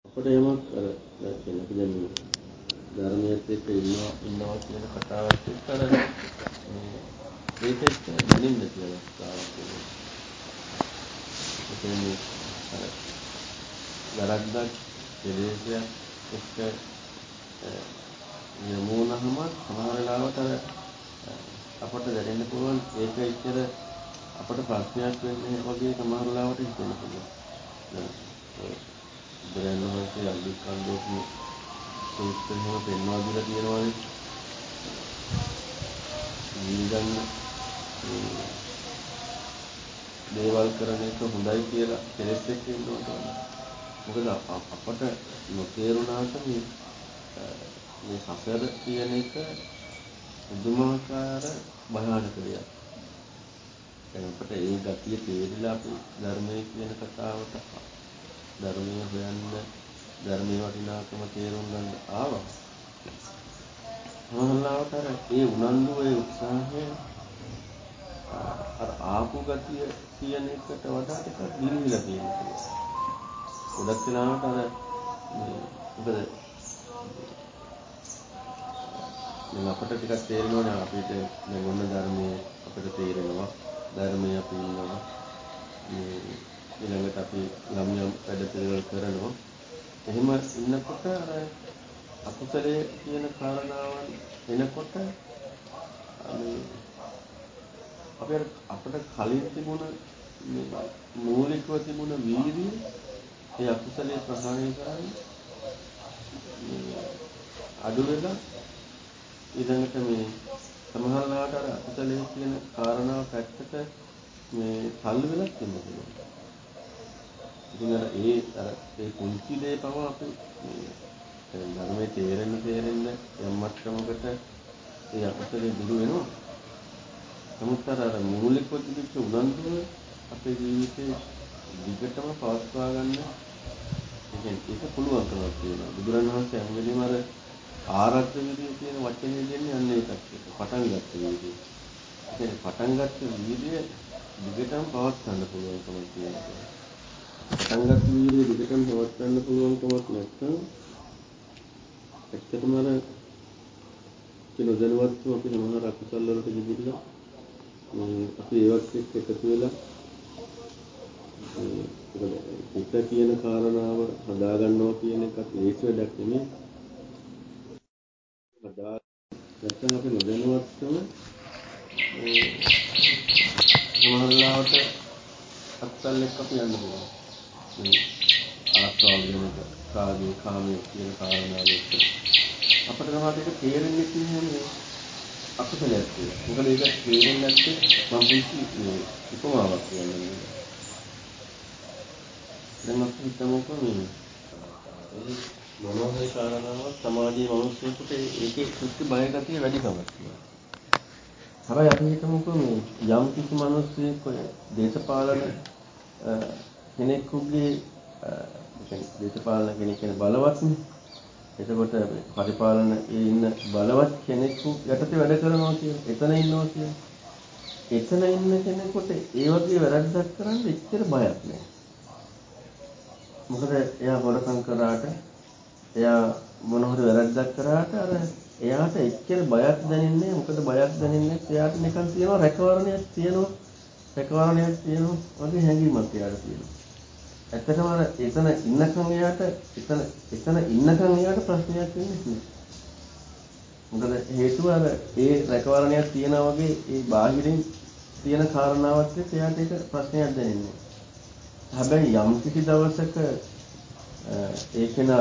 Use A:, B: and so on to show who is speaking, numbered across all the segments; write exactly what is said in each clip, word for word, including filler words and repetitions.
A: අපිට යමක් අර දැන් අපි දැන් ධර්මයේත් එක්ක ඉන්නවා ඉන්නවා කියන කතාවත් එක්ක අර මේකෙත් දැනෙන්න කියලා ස්ථාවක් වෙනවා. ඒ කියන්නේ අර වැරද්දක් කෙලෙසයක් එක්ක යමුනහම සමහර වෙලාවට අර අපට දැනෙන්න පුළුවන් ඒක එච්චර අපට ප්‍රශ්නයක් වෙන්නේ වගේ සමහර වෙලාවට හිතෙන්න පුළුවන්. බුදුරජාණන් වහන්සේ අල්ලිකන්දෝපු සූත්‍රයේම පෙන්වා දීලා තියෙනවානේ. නිගන්න දේවල් කරන එක හොඳයි කියලා කෙලෙස් එක්ක ඉන්නකොට මොකද අපට නොතේරුණාට මේ මේ සසර කියන එක පුදුමාකාර භයානක දෙයක්. දැන් අපට ඒ ගතිය තේරිලා අපි ධර්මයේ කියන කතාවට ධර්මයේ හොයන්න ධර්මයේ වටිනාකම තේරුම් ගන්න ආවා. මොනවාට අර ඒ උනන්දුව ඒ උත්සාහය අර ආපු ගතිය කියන එකට වඩා ටිකක් දිලිහිලා තියෙනවා. ගොඩක් වෙලාවට අර මොකද දැන් අපිට ටිකක් තේරෙනවනේ අපිට මේ මොන ධර්මයේ අපිට තේරෙනවා ධර්මයේ අපි ඉන්නවා මේ ඊළඟට අපි යම් යම් වැඩ පිළිවෙල කරනවා එහෙම ඉන්නකොට අර අකුසලයේ කියන කාරණාවන් එනකොට මේ අපි අපිට කලින් තිබුණ මේ මූලිකව තිබුණ වීර්යය ඒ අකුසලයේ ප්‍රහාණය කරන්න අඩු වෙලා ඊළඟට මේ සමහරවිට අර අකුසලයේ කියන කාරණාව පැත්තට මේ තල්ලු වෙලා තියෙනවා. ඉතින් අර ඒ අර ඒ කුංචි දේ පව අපි මේ ධර්මයේ තේරෙන්න තේරෙන්න යම් මට්ටමකට ඒ අකුසලයේ දුරු වෙනවා. නමුත් අර මූලිකව තිබිච්ච උනන්දුව අපේ ජීවිතේ දිගටම පවත්වා ගන්න ඒක පුළුවන්කමක් තියෙනවා. බුදුරණවහන්සේ හැම වෙලෙම අර ආරද්ධ විදිය කියන වචනේ දෙන්නේ අන්න ඒකත් එක්ක පටන් ගත්ත විදිය. ඒ පටන් ගත්ත විදිය දිගටම පවත්වන්න පුළුවන්කමක් තියෙනවා. පටන් ගත්ත විදිය දිගටම පවත්වන්න පුළුවන්කමක් නැත්නම් ඇත්තටම අර කියන දැනුවත්ව අපි සමහර අකුසල වලට ගිහිල්ලා අපි ඒවත් එක්ක එකතු වෙලා හිත කියන කාරණාව හදා ගන්නවා කියන එකත් ලේසි වැඩක් නෙමෙයි. හදා නැත්නම් අපි නොදැනුවත්වම සමහරවිට අත්සල් එක්ක අපි යන්න පුළුවන්. ආස්වාද වෙනක කාගේ කාමයේ කියන කාරණාව එක්ක අපිට තමයි ඒක තේරෙන්නේ කියන්නේ අකුසලයක් කියලා. මොකද ඒක තේරෙන්නේ නැත්තේ මම පිටි උපමාවක් කියන්නේ. දැන් අපි හිතමුකෝ මේ මොනවා හරි කාරණාවක් සමාජයේ මිනිස්සුන්ට ඒකේ සුත්ති බය ගතිය වැඩි කමක් තියෙනවා. හැබැයි අපි හිතමුකෝ මේ යම් කිසි මිනිස්සෙක් ඔය දේශපාලන කෙනෙකුගේ දේශපාලන කෙනෙක් කියන බලවත්නේ. එතකොට පරිපාලනයේ ඉන්න බලවත් කෙනෙකු යටතේ වැඩ කරනවා කියන්නේ එතන ඉන්නවා කියන්නේ. එතන ඉන්න කෙනෙකුට ඒ වගේ වැරද්දක් කරන්න එච්චර බයක් නැහැ. මොකද එයා හොරකම් කරාට එයා මොන හරි වැරද්දක් කරාට අර එයාට එච්චර බයක් දැනෙන්නේ මොකද බයක් දැනෙන්නේ එයාට නිකන් තියෙනවා රැකවරණයක් තියෙනවා රැකවරණයක් තියෙනවා වගේ හැඟීමක් එයාට තියෙනවා. ඇත්තටම අර එතන ඉන්නකම් එයාට එතන එතන ඉන්නකම් එයාට ප්‍රශ්නයක් වෙන්නේ නැහැ. මොකද හේතුව අර ඒ රැකවරණයක් තියනා වගේ ඒ බාහිරින් තියෙන කාරණාවත් එක්ක එයාට ඒක ප්‍රශ්නයක් දැනෙන්නේ. හැබැයි යම් කිසි දවසක ඒකේන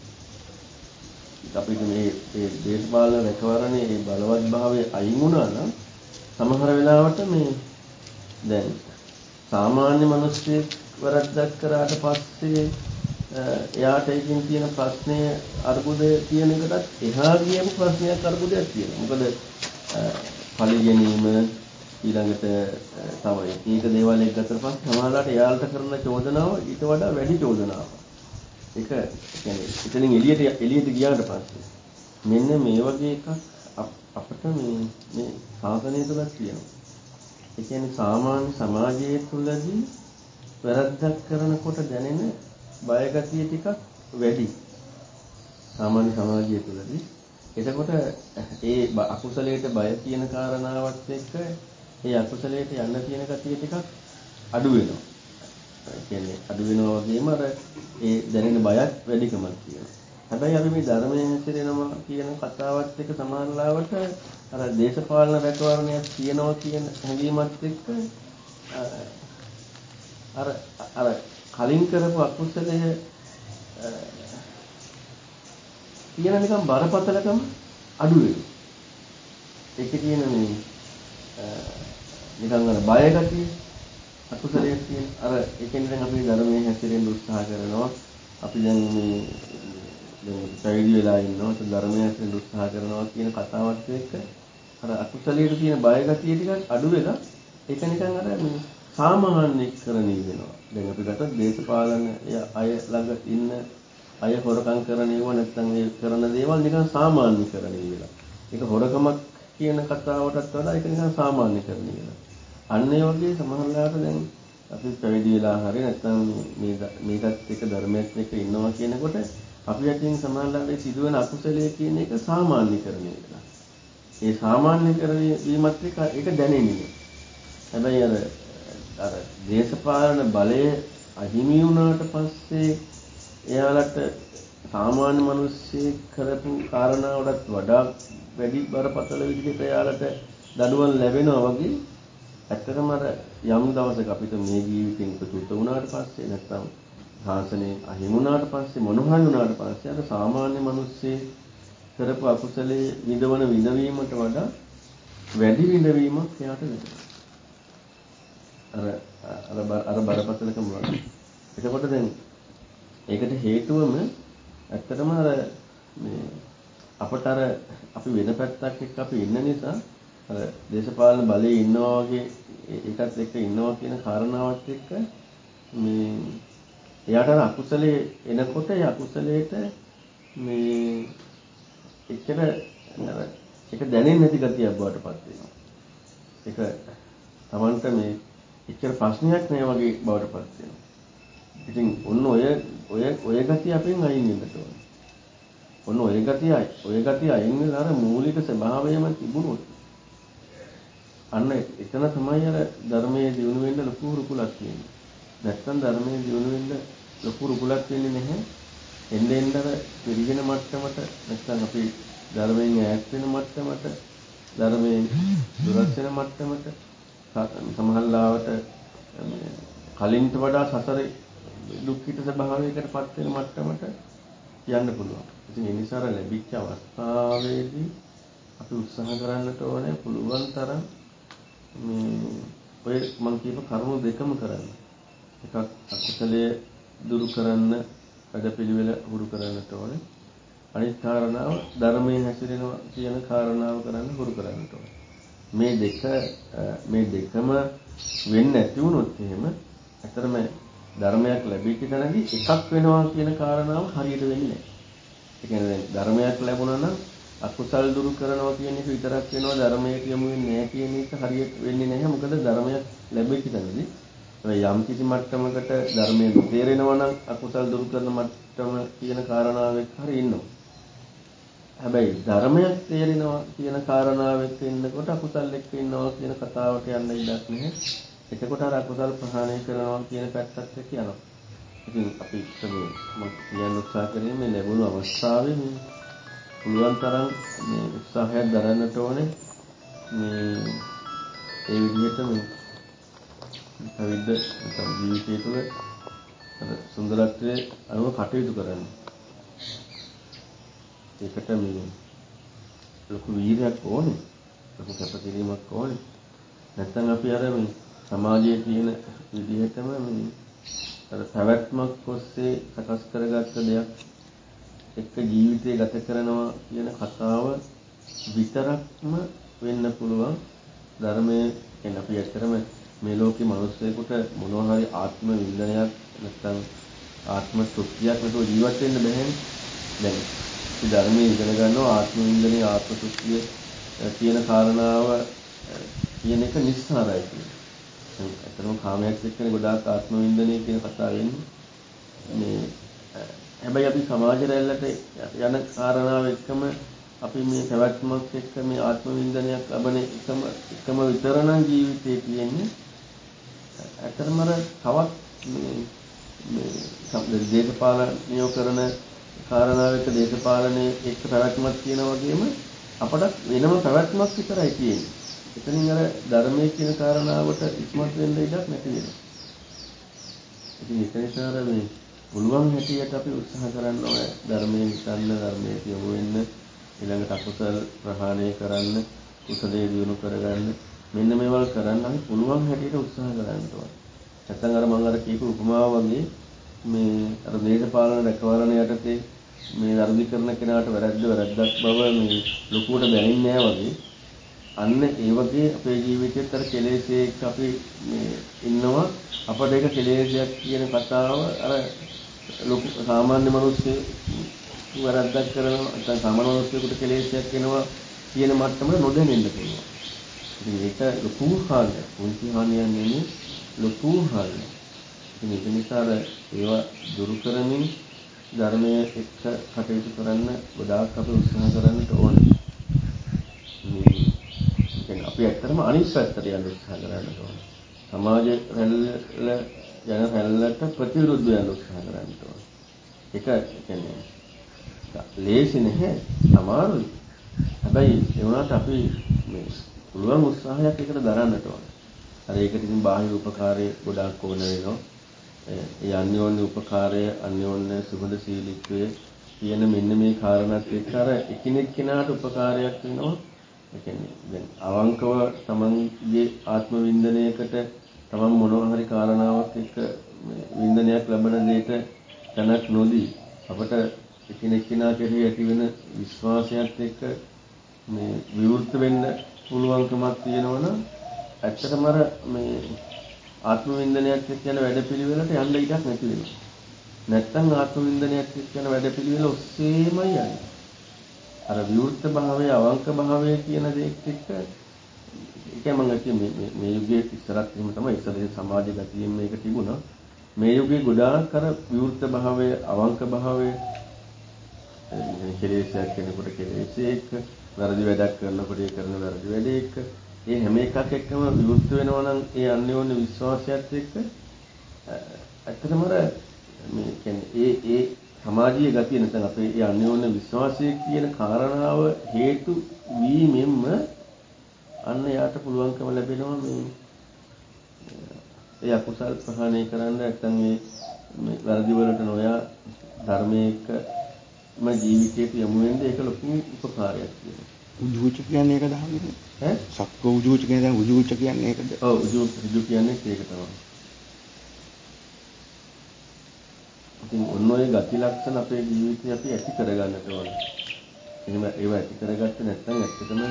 A: අපිට මේ ඒ දේශපාලන රැකවරණේ ඒ බලවත් භාවයේ අයින් වුණා නම් සමහර වෙලාවට මේ දැන් සාමාන්‍ය මිනිස්සෙක් වරද්දක් කරාට පස්සේ එයාට ඒකෙන් තියෙන ප්‍රශ්නය අර්බුදය කියන එකටත් එහා ගියපු ප්‍රශ්නයක් අර්බුදයක් තියෙනවා. මොකද පලි ගැනීම ඊළඟට තමයි ඒක දේවල් එක්කතර පස්සේ සමහරවිට එයාලට කරන චෝදනාව ඊට වඩා වැඩි චෝදනාවක්. ඒක කියන්නේ එතනින් එළියට එළියට ගියාට පස්සේ මෙන්න මේ වගේ එකක් අපිට මේ මේ සාසනය තුළ තියෙනවා. ඒ කියන්නේ සාමාන්‍ය සමාජයේ තුලදී වැරද්දක් කරනකොට දැනෙන බයගතිය ටිකක් වැඩි සාමාන්‍ය සමාජය තුළදී. එතකොට ඒ අකුසලයට බය කියන කාරණාවත් එක්ක ඒ අකුසලයට යන්න තියෙන ගතිය ටිකක් අඩු වෙනවා. ඒ කියන්නේ අඩු වෙනවා වගේම අර ඒ දැනෙන බයත් වැඩිකමක් තියෙනවා. හැබැයි අපි මේ ධර්මයේ හැසිරෙනවා කියන කතාවත් එක්ක සමානලාවට අර දේශපාලන රැකවරණයක් තියෙනවා කියන හැඟීමත් එක්ක අර අර කලින් කරපු අකුසලය කියන නිකන් බරපතලකම අඩු වෙනවා. ඒකේ තියෙන මේ නිකන් අර බය ගතිය අකුසලයේ තියෙන අර ඒකෙන් දැන් අපි ධර්මයේ හැසිරෙන්න උත්සාහ කරනවා. අපි දැන් මේ දැන් පැවිදි වෙලා ඉන්නවා. ඒ ධර්මයේ හැසිරෙන්න උත්සාහ කරනවා කියන කතාවත් එක්ක අර අකුසලයේ තියෙන බය ගතිය ටිකක් අඩු වෙලා ඒක නිකන් අර මේ සාමාන්‍යීකරණය වෙනවා. දැන් අපි ගත්තොත් දේශපාලන අය ළඟ ඉන්න අය හොරකම් කරන ඒවා නැත්නම් ඒ කරන දේවල් නිකන් සාමාන්‍යීකරණය වෙලා. ඒක හොරකමක් කියන කතාවටත් වඩා ඒක නිකන් සාමාන්‍යීකරණය වෙලා. අන්න ඒ වගේ සමහරවිට දැන් අපි පැවිදි වෙලා හරි නැත්නම් මේ මේකත් එක්ක ධර්මයක් එක්ක ඉන්නවා කියනකොට අපි යටින් සමහරවිට සිදුවෙන අකුසලයේ කියන එක සාමාන්‍යීකරණය වෙලා. ඒ සාමාන්‍යීකරණය වීමත් එක්ක ඒක දැනෙන්නේ. හැබැයි අර අර දේශපාලන බලය අහිමි වුණාට පස්සේ එයාලට සාමාන්‍ය මිනිස්සෙක් කරපු කාරණාවටත් වඩා වැඩි බරපතල විදිහට එයාලට දඩුවම් ලැබෙනවා වගේ ඇත්තටම අර යම් දවසක අපිට මේ ජීවිතෙන් ප්‍රතිඋත වුණාට පස්සේ නැත්නම් සාසනේ අහිමි වුණාට පස්සේ මොනවා වුණාට පස්සේ අර සාමාන්‍ය මිනිස්සෙක් කරපු අකුසලයේ විඳවන විඳවීමට වඩා වැඩි විඳවීමක් එයාට ලැබෙනවා. අර අර අර බරපතලකම වගේ. එතකොට දැන් ඒකට හේතුවම ඇත්තටම අර මේ අපට අර අපි වෙන පැත්තක් එක්ක අපි ඉන්න නිසා අර දේශපාලන බලයේ ඉන්නවා වගේ ඒකත් එක්ක ඉන්නවා කියන කාරණාවත් එක්ක මේ එයාට අර අකුසලයේ එනකොට ඒ අකුසලයට මේ එච්චර අර ඒක දැනෙන්නේ නැති ගතියක් බවට පත් වෙනවා. ඒක Tamanට මේ එච්චර ප්‍රශ්නයක් නෑ වගේ බවට පත් වෙනවා. ඉතින් ඔන්න ඔය ඔය ඔය ගතිය අපෙන් අයින් වෙන්න ඕනේ. ඔන්න ඔය ගතිය ඔය ගතිය අයින් වෙලා අර මූලික ස්වභාවයම තිබුණොත් අන්න එතන තමයි අර ධර්මයේ දියුණු වෙන්න ලොකු රුකුලක් තියෙන්නේ. නැත්තම් ධර්මයේ දියුණු වෙන්න ලොකු රුකුලක් වෙන්නේ නැහැ. එන්න එන්න අර පිළිගෙන මට්ටමට නැත්තම් අපි ධර්මයෙන් ඈත් වෙන මට්ටමට ධර්මයෙන් දුරස් වෙන මට්ටමට සමහරවිට කලින්ට වඩා සසරේ දුක්ඛිත ස්වභාවයකට පත් වෙන මට්ටමට යන්න පුළුවන්. ඉතින් ඒ නිසා ලැබිච්ච අවස්ථාවේදී අපි උත්සාහ කරන්නට ඕනේ පුළුවන් තරම් මේ ඔය මම කියප කරුණු දෙකම කරන්න. එකක් අකුසලයේ දුරු කරන්න වැඩපිළිවෙල හුරු කරන්නට ඕනේ. අනිත් කාරණාව ධර්මයේ හැසිරෙනවා කියන කාරණාව කරන්න හුරු කරන්නට ඕනේ. මේ දෙක මේ දෙකම වෙන්නේ නැති වුණොත් එහෙම ඇත්තටම ධර්මයක් ලැබෙච්ච තැනදී එකක් වෙනවා කියන කාරණාව හරියට වෙන්නේ නැහැ. ඒ කියන්නේ ධර්මයක් ලැබුණා නම් අකුසල් දුරු කරනවා කියන එක විතරක් වෙනවා ධර්මයේ කියමු වෙන්නේ නැහැ කියන එක හරියට වෙන්නේ නැහැ. මොකද ධර්මයක් ලැබෙච්ච තැනදී යම් කිසි මට්ටමකට ධර්මයේ තේරෙනවා නම් අකුසල් දුරු කරන මට්ටම කියන කාරණාවෙත් හරි ඉන්නවා. හැබැයි ධර්මයක් තේරෙනවා කියන කාරණාවෙත් ඉන්නකොට අකුසල් එක්ක ඉන්නවා කියන කතාවට යන්න ඉඩක් නැහැ. එතකොට අර අකුසල් ප්‍රහාණය කරනවා කියන පැත්තත් එක්ක යනවා. ඉතින් අපි මේ මම කියන්න උත්සාහ කරන්නේ මේ ලැබුණු අවස්ථාවේ මේ පුළුවන් තරම් මේ උත්සාහයක් දරන්නට ඕනේ. මේ ඒ විදිහට මේ පැවිද්ද නැත්නම් ජීවිතය තුළ අර සුන්දරත්වයේ අනුව කටයුතු කරන්න. ඒකට මේ ලොකු වීර්යයක් ඕනේ. ලොකු කැපකිරීමක් ඕනේ. නැත්නම් අපි අර මේ සමාජයේ තියෙන විදිහටම මේ අර පැවැත්මක් ඔස්සේ සකස් කරගත්ත දෙයක් එක්ක ජීවිතය ගත කරනවා කියන කතාව විතරක්ම වෙන්න පුළුවන්. ධර්මයේ කියන අපි ඇත්තටම මේ ලෝකේ මිනිස්සුෙකුට මොනවා හරි ආත්ම වින්දනයක් නැත්නම් ආත්ම තෘප්තියක් නැතුව ජීවත් වෙන්න බැහැනේ. දැන් අපි ධර්මයේ ඉගෙන ගන්නවා ආත්ම වින්දනයේ ආත්ම තෘප්තිය කියන කාරණාව කියන එක නිස්සාරයි කියන්නේ. ඇත්තටම කාමයක් එක්කනේ ගොඩාක් ආත්ම වින්දනය කියන කතාව වෙන්නේ. මේ හැබැයි අපි සමාජ රැල්ලට යන කාරණාව එක්කම අපි මේ පැවැත්මක් එක්ක මේ ආත්ම වින්දනයක් ලබන එකම එකම විතරණ ජීවිතේ තියෙන්නේ. ඇත්තටම තවත් මේ මේ දේශපාලනය කරන කාරණාවක දේශපාලනයේ එක්ක පැවැත්මක් තියෙනා වගේම අපට වෙනම පැවැත්මක් විතරයි තියෙන්නේ. එතනින් අර ධර්මයේ කියන කාරණාවට ඉස්මතු වෙන්න ඉඩක් නැති වෙනවා. ඉතින් ඒක නිසා මේ පුළුවන් හැටියට අපි උත්සාහ කරන්න ඕනේ ධර්මයේ හිතන්න, ධර්මයේ යොමු වෙන්න, ඊළඟට අකුසල ප්‍රහාණය කරන්න, කුසලයේ දියුණු කරගන්න. මෙන්න මේවල් කරන්න අපි පුළුවන් හැටියට උත්සාහ කරන්න ඕනේ. නැත්නම් අර මම අර කියපු උපමාව වගේ මේ අර දේශපාලන රැකවරණ යටතේ මේ ධර්මී කරන කෙනාට වැරද්ද වැරද්දක් බව මේ ලොකුවට දැනෙන්නේ නැහැ වගේ. අන්න ඒ වගේ අපේ ජීවිතේත් අර කෙලෙසේක් අපි මේ ඉන්නවා. අපට ඒක කෙලෙසයක් කියන කතාව අර ලොකු සාමාන්‍ය මිනිස්සු වැරද්දක් කරනවා. නැත්නම් සාමාන්‍ය මිනිස්සුන්ට කෙලෙසයක් වෙනවා කියන මට්ටම නොදැනෙන්න පුළුවන්. ඉතින් ඒක ලොකු හානියක්. පුංචි හානියක් නෙමෙයි ලොකු හානියක්. ඉතින් ඒක නිසා ඒවා දුරු කරමින් ධර්මයේ එක්ක කටයුතු කරන්න ගොඩාක් අපි උත්සාහ කරන්න ඕනේ. මේ කියන්නේ අපි ඇත්තටම අනිත් පැත්තට යන්න උත්සාහ කරන්න ඕනේ. සමාජ රැල්ල යන රැල්ලට ප්‍රතිවිරුද්ධව යන්න උත්සාහ කරන්න ඕනේ. ඒක කියන්නේ ලේසි නැහැ, අමාරුයි. හැබැයි ඒ වුණාට අපි මේ පුළුවන් උත්සාහයක් එකට දරන්නට ඕනේ. අර ඒකට ඉතින් බාහිර උපකාරයේ ගොඩාක් ඕන වෙනවා. ඒ අන්‍යෝන්‍ය උපකාරය, අන්‍යෝන්‍ය සුබද සීලීත්වය කියන මෙන්න මේ කාරණාත් එක්ක අර එකිනෙක කෙනාට උපකාරයක් වෙනවා. ඒ කියන්නේ දැන් අවංකව තමන්ගේ ආත්ම වින්දනයකට තමන් මොනවා හරි කාරණාවක් එක්ක වින්දනයක් ලබන දෙයට තනක් නොදී අපට එකිනෙක කෙනා කෙරෙහි ඇති වෙන විශ්වාසයත් එක්ක මේ විවෘත වෙන්න පුළුවන්කමක් තියෙනවනම් ඇත්තටම අර මේ ආත්ම වින්දනයක් එක්ක යන වැඩපිළිවෙලට යන්න ඉඩක් නැති වෙනවා. නැත්තම් ආත්ම වින්දනයක් එක්ක යන වැඩපිළිවෙල ඔස්සේමයි යන්නේ. අර විවෘත භාවය, අවංක භාවය කියන දෙයත් එක්ක ඒකම මම කියන්නේ මේ මේ යුගයේ ඉස්සරත් එහෙම තමයි ඉස්සරේ සමාජ ගතියෙන් මේක තිබුණා. මේ යුගයේ ගොඩාක් අර විවෘත භාවය, අවංක භාවය කෙලෙසයක් කෙනෙකුට කෙලෙසේක, වැරදි වැඩක් කරනකොට ඒ කරන වැරදි වැඩේක ඒ හැම එකක් එක්කම විවෘත වෙනවා නම් ඒ අන්‍යෝන්‍ය විශ්වාසයත් එක්ක ඇත්තටම මේ කියන්නේ ඒ ඒ සමාජීය ගතිය නැත්නම් අපේ ඒ අන්‍යෝන්‍ය විශ්වාසය කියන කාරණාව හේතු වීමෙන්ම අන්න යාට පුළුවන්කම ලැබෙනවා මේ ඒ අකුසල් ප්‍රහාණය කරන්න නැත්නම් මේ මේ වැරදි වලට නොයා ධර්මයේකම ජීවිතයට යොමු වෙන්න ඒක ලොකු උපකාරයක් කියනවා.
B: උජුච කියන්නේ ඒකද අහන්නේ?
A: ඈ?
B: සක්ක උජුච කියන්නේ උජුච කියන්නේ ඒකද?
A: ඔව් උජු උජු කියන්නේ ඒක තමයි. ඉතින් ඔන්න ඔය ගති ලක්ෂණ අපේ ජීවිතේ අපි ඇති කරගන්නට ඕනේ. එහෙම ඒව ඇති කරගත්තේ නැත්නම් ඇත්තටම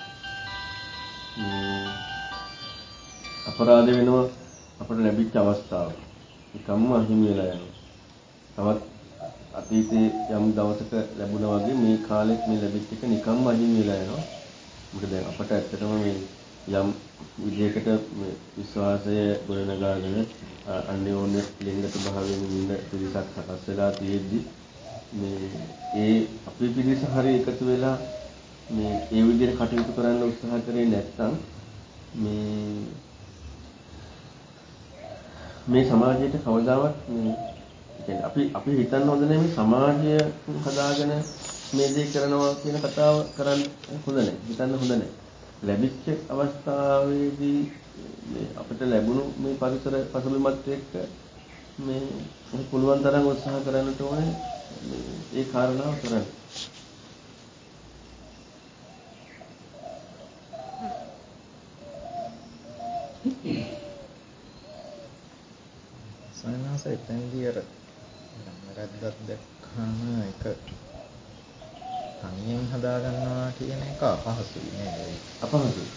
A: අපරාධ වෙනවා අපට ලැබිච්ච අවස්ථාව. ඒකම අහිමි වෙලා යනවා. තවත් අතීතයේ යම් දවසක ලැබුණා වගේ මේ කාලෙත් මේ ලැබිච්ච එක නිකම්ම අහිමි වෙලා යනවා. මොකද දැන් අපට ඇත්තටම මේ යම් විදියකට මේ විශ්වාසය ගොඩනගාගෙන අන්‍යෝන්‍ය ලිංගික භාවයෙන් ඉන්න පිරිසක් සකස් වෙලා තියෙද්දි මේ ඒ අපේ පිරිස හරිය එකතු වෙලා මේ ඒ විදිහට කටයුතු කරන්න උත්සාහ කරේ නැත්නම් මේ මේ සමාජයට කවදාවත් මේ කියන්නේ අපි අපි හිතන්න හොඳ නැහැ මේ සමාජය හදාගෙන මේ දේ කරනවා කියන කතාව කරන්න හොඳ නැහැ. හිතන්න හොඳ නැහැ. ලැබිච්ච අවස්ථාවේදී මේ අපිට ලැබුණු මේ පරිසර පසුබිමත් එක්ක මේ පුළුවන් තරම් උත්සාහ කරන්නට ඕනේ ඒ කාරණාව කරන්න.
C: සයනස එතෙන්දී අර වැරද්දක් දැක්කම ඒක තනියෙන් හදා ගන්නවා කියන එක අපහසුයි නේද?
A: අපහසුයි.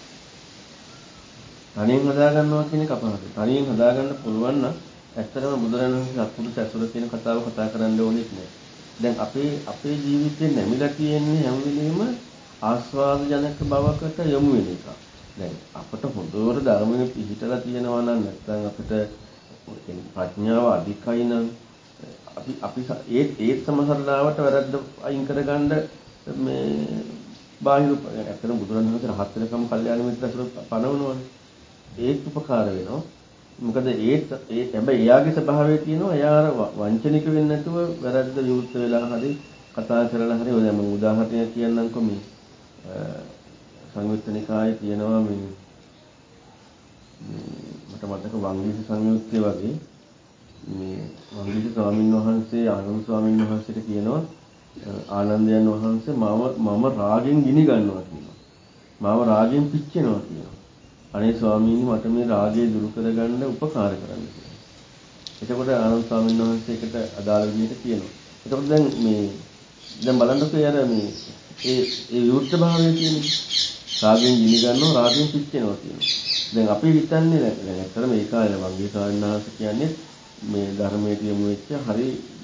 A: තනියෙන් හදා ගන්නවා කියන එක අපහසුයි. තනියෙන් හදා ගන්න පුළුවන් නම් ඇත්තටම බුදුරජාණන් වහන්සේ සත්පුරුෂ ඇසුර කියන කතාව කතා කරන්න ඕනෙත් නෑ. දැන් අපේ අපේ ජීවිතේ නැමිලා තියෙන්නේ හැම වෙලෙම ආස්වාද ජනක බවකට යොමු වෙන එක. දැන් අපට හොඳට ධර්මයේ පිළිහිටලා තියෙනවා නම් නැත්නම් අපිට ප්‍රඥාව අධිකයි නම් අපි අපි ඒ ඒ සමහරලාවට වැරද්ද අයින් කරගන්න මේ බාහිර ඇත්තටම බුදුරජාණන් වහන්සේ රහත් වෙනකම් කල්යාණ මිත්‍ර අසුර පනවනවනේ. ඒත් උපකාර වෙනවා. මොකද ඒත් ඒ හැබැයි එයාගේ ස්වභාවය තියෙනවා එයා අර වංචනික වෙන්නේ නැතුව වැරද්ද විවෘත වෙලා හරි කතා කරලා හරි ඔය මම උදාහරණයක් කියන්නම්කො මේ සංයුත්ත නිකායේ තියෙනවා මේ මට මතක වංගීස සංයුත්තේ වගේ මේ වංගීස ස්වාමීන් වහන්සේ ආනන්ද ස්වාමීන් වහන්සේට කියනවා ආනන්දයන් වහන්සේ මම මම රාගෙන් ගිනි ගන්නවා කියනවා. මාව රාගෙන් පිච්චෙනවා කියනවා. අනේ ස්වාමීනි මට මේ රාගය දුරු කරගන්න උපකාර කරන්න කියලා. එතකොට ආනන්ද ස්වාමීන් වහන්සේකට අදාළ විදිහට කියනවා. එතකොට දැන් මේ දැන් බලන්නකෝ යාර මේ ඒ ඒ විවුර්ත භාවය කියන්නේ රාගෙන් ගිනි ගන්නවා රාගෙන් පිච්චෙනවා කියනවා. දැන් අපි හිතන්නේ දැන් ඇත්තට මේ කාලේ වගේ ස්වාමීන් වහන්සේ කියන්නේ මේ ධර්මයේ යොමු වෙච්ච හරි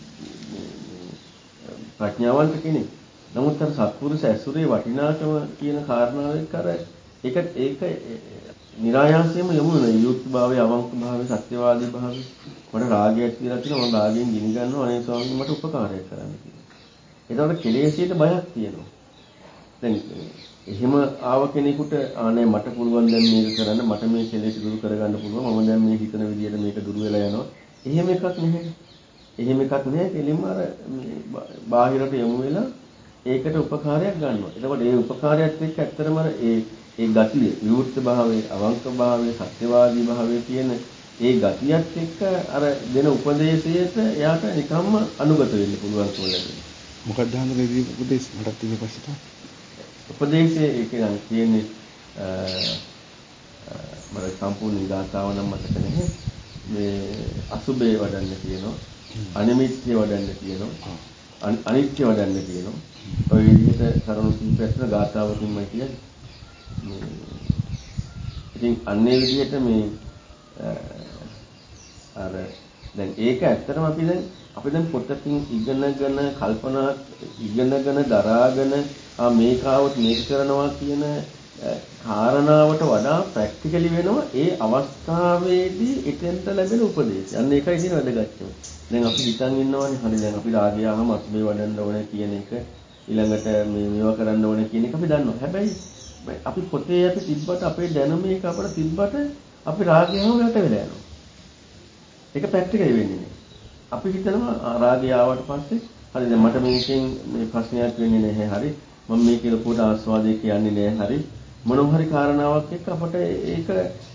A: ප්‍රඥාවන්ත කෙනෙක්. නමුත් අර සත්පුරුෂ ඇසුරේ වටිනාකම කියන කාරණාව එක්ක අර ඒක ඒක නිරායාසයෙන්ම යොමු වෙන යුක්ත භාවය, අවංක භාවය, සත්‍යවාදී භාවය. මට රාගයක් කියලා තියෙනවා මම රාගයෙන් ගිනි ගන්නවා අනේ ස්වාමීන් මට උපකාරයක් කරන්න කියලා. ඒතකොට කෙලෙසියට බයක් තියෙනවා. දැන් එහෙම ආව කෙනෙකුට ආනේ මට පුළුවන් දැන් මේක කරන්න මට මේ කෙලෙස් දුරු කරගන්න පුළුවන් මම දැන් මේ හිතන විදිහට මේක දුරු වෙලා යනවා. එහෙම එකක් නැහැ. එහෙම එකක් නැහැ. කෙලින්ම අර මේ බාහිරට යොමු වෙලා ඒකට උපකාරයක් ගන්නවා. එතකොට ඒ උපකාරයත් එක්ක ඇත්තටම අර ඒ ඒ ගතිය, විවුර්ත භාවයේ, අවංක භාවයේ, සත්‍යවාදී භාවයේ කියන ඒ ගතියත් එක්ක අර දෙන උපදේශයට එයාට නිකම්ම අනුගත වෙන්න පුළුවන් කියලා.
B: මොකක්ද හඳුනේ උපදේශ මටත් ඉන්නේ පස්සේ
A: උපදේශයේ ඒ කියන්නේ මම සම්පූර්ණ ගාථාව නම් මතක නැහැ. මේ අසුබේ වඩන්න කියනවා. අනිමිත්‍ය වඩන්න කියනවා. අනිත්‍ය වඩන්න කියනවා. ඔය විදිහට කරුණු කිහිපයක් ගාථාවකින්මයි කියන්නේ. මේ ඉතින් අන්නේ විදිහට මේ අර දැන් ඒක ඇත්තටම අපි දැන් අපි දැන් පොතකින් ඉගෙනගෙන කල්පනා ඉගෙනගෙන දරාගෙන ආ මේකාවත් මේක කරනවා කියන කාරණාවට වඩා ප්‍රැක්ටිකලි වෙනවා ඒ අවස්ථාවේදී එතෙන්ට ලැබෙන උපදේශය. අන්න ඒකයි ඉතින් වැදගත්කම. දැන් අපි හිතන් ඉන්නවනේ හරි දැන් අපි රාගයම අසුබේ වඩන්න ඕනේ කියන එක ඊළඟට මේ මේවා කරන්න ඕනේ කියන එක අපි දන්නවා. හැබැයි අපි පොතේ අපි තිබ්බට අපේ දැනුම එක අපිට තිබ්බට අපි රාගයම යට වෙලා යනවා. ඒක ප්‍රැක්ටිකලි වෙන්නේ නැහැ. අපි හිතනවා රාගය ආවට පස්සේ හරි දැන් මට මේකෙන් මේ ප්‍රශ්නයක් වෙන්නේ නැහැ හරි මම මේක ලොකුට ආස්වාදේ කියන්නේ නැහැ හරි මොනවා හරි කාරණාවක් එක්ක අපට ඒක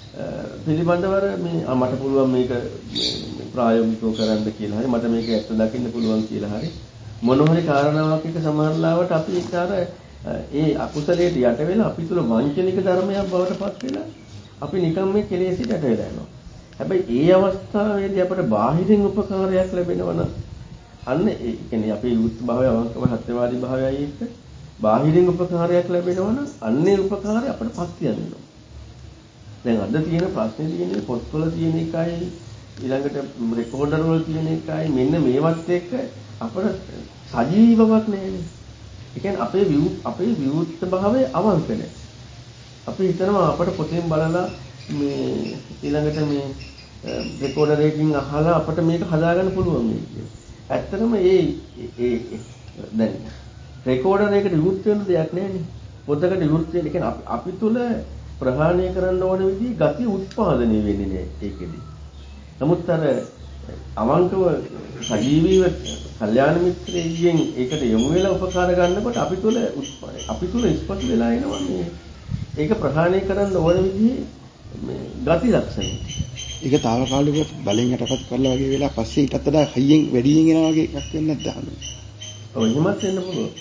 A: පිළිබඳව මේ මට පුළුවන් මේක ප්‍රායෝගිකව කරන්න කියලා හරි මට මේක ඇත්ත දකින්න පුළුවන් කියලා හරි මොනවා හරි කාරණාවක් එක්ක සමහරලාවට අපි ඒක අර ඒ අකුසලයට යට වෙලා අපි තුල වංචනික ධර්මයක් බවට පත් වෙලා අපි නිකම් මේ කෙලෙසිට යට වෙලා යනවා. හැබැයි ඒ අවස්ථාවේදී අපට බාහිරින් උපකාරයක් ලැබෙනවා නම් අන්න ඒ කියන්නේ අපේ යුත් භාවය අවංකව සත්‍යවාදී භාවයයි එක්ක බාහිරින් උපකාරයක් ලැබෙනවා නම් අන්නේ උපකාරය අපට පස්තිය වෙනවා. දැන් අද තියෙන ප්‍රශ්නේ තියෙන්නේ පොත්වල තියෙන එකයි ඊළඟට රෙකෝඩර් වල තියෙන එකයි මෙන්න මේවත් එක්ක අපට සජීවී බවක් නැහැ. ඒ කියන්නේ අපේ විව් අපේ විවුර්ත භාවය අවංක නැහැ. අපි හිතනවා අපට පොතෙන් බලලා මේ ඊළඟට මේ රෙකෝඩර් එකකින් අහලා අපිට මේක හදාගන්න පුළුවන් මේ කියන්නේ. ඇත්තටම ඒ ඒ දැන් රෙකෝඩර් එකට විවුර්ත වෙන දෙයක් නැහැනේ. පොතකට විවුර්ත වෙන කියන්නේ අපි තුල ප්‍රහාණය කරන්න ඕන විදිහේ ගති උත්පාදනය වෙන්නේ නැහැ ඒකෙදි. නමුත් අර අවංකව සජීවීව කල්යාණ මිත්‍රයෙක්ගෙන් ඒකට යොමු වෙලා උපකාර ගන්නකොට අපි තුල අපි තුල ඉස්පත් වෙලා එනවා මේ ඒක ප්‍රහාණය කරන්න ඕන විදිහේ මේ ගති ලක්ෂණ.
B: ඒක తాවකාලිකව බලෙන් යටපත් කරලා වගේ වෙලා පස්සේ ඊටත් වඩා හයියෙන් වැඩියෙන් එනවා වගේ එකක් වෙන්නේ නැද්ද අහන්නේ?
A: ඔව් එහෙමත් වෙන්න පුළුවන්.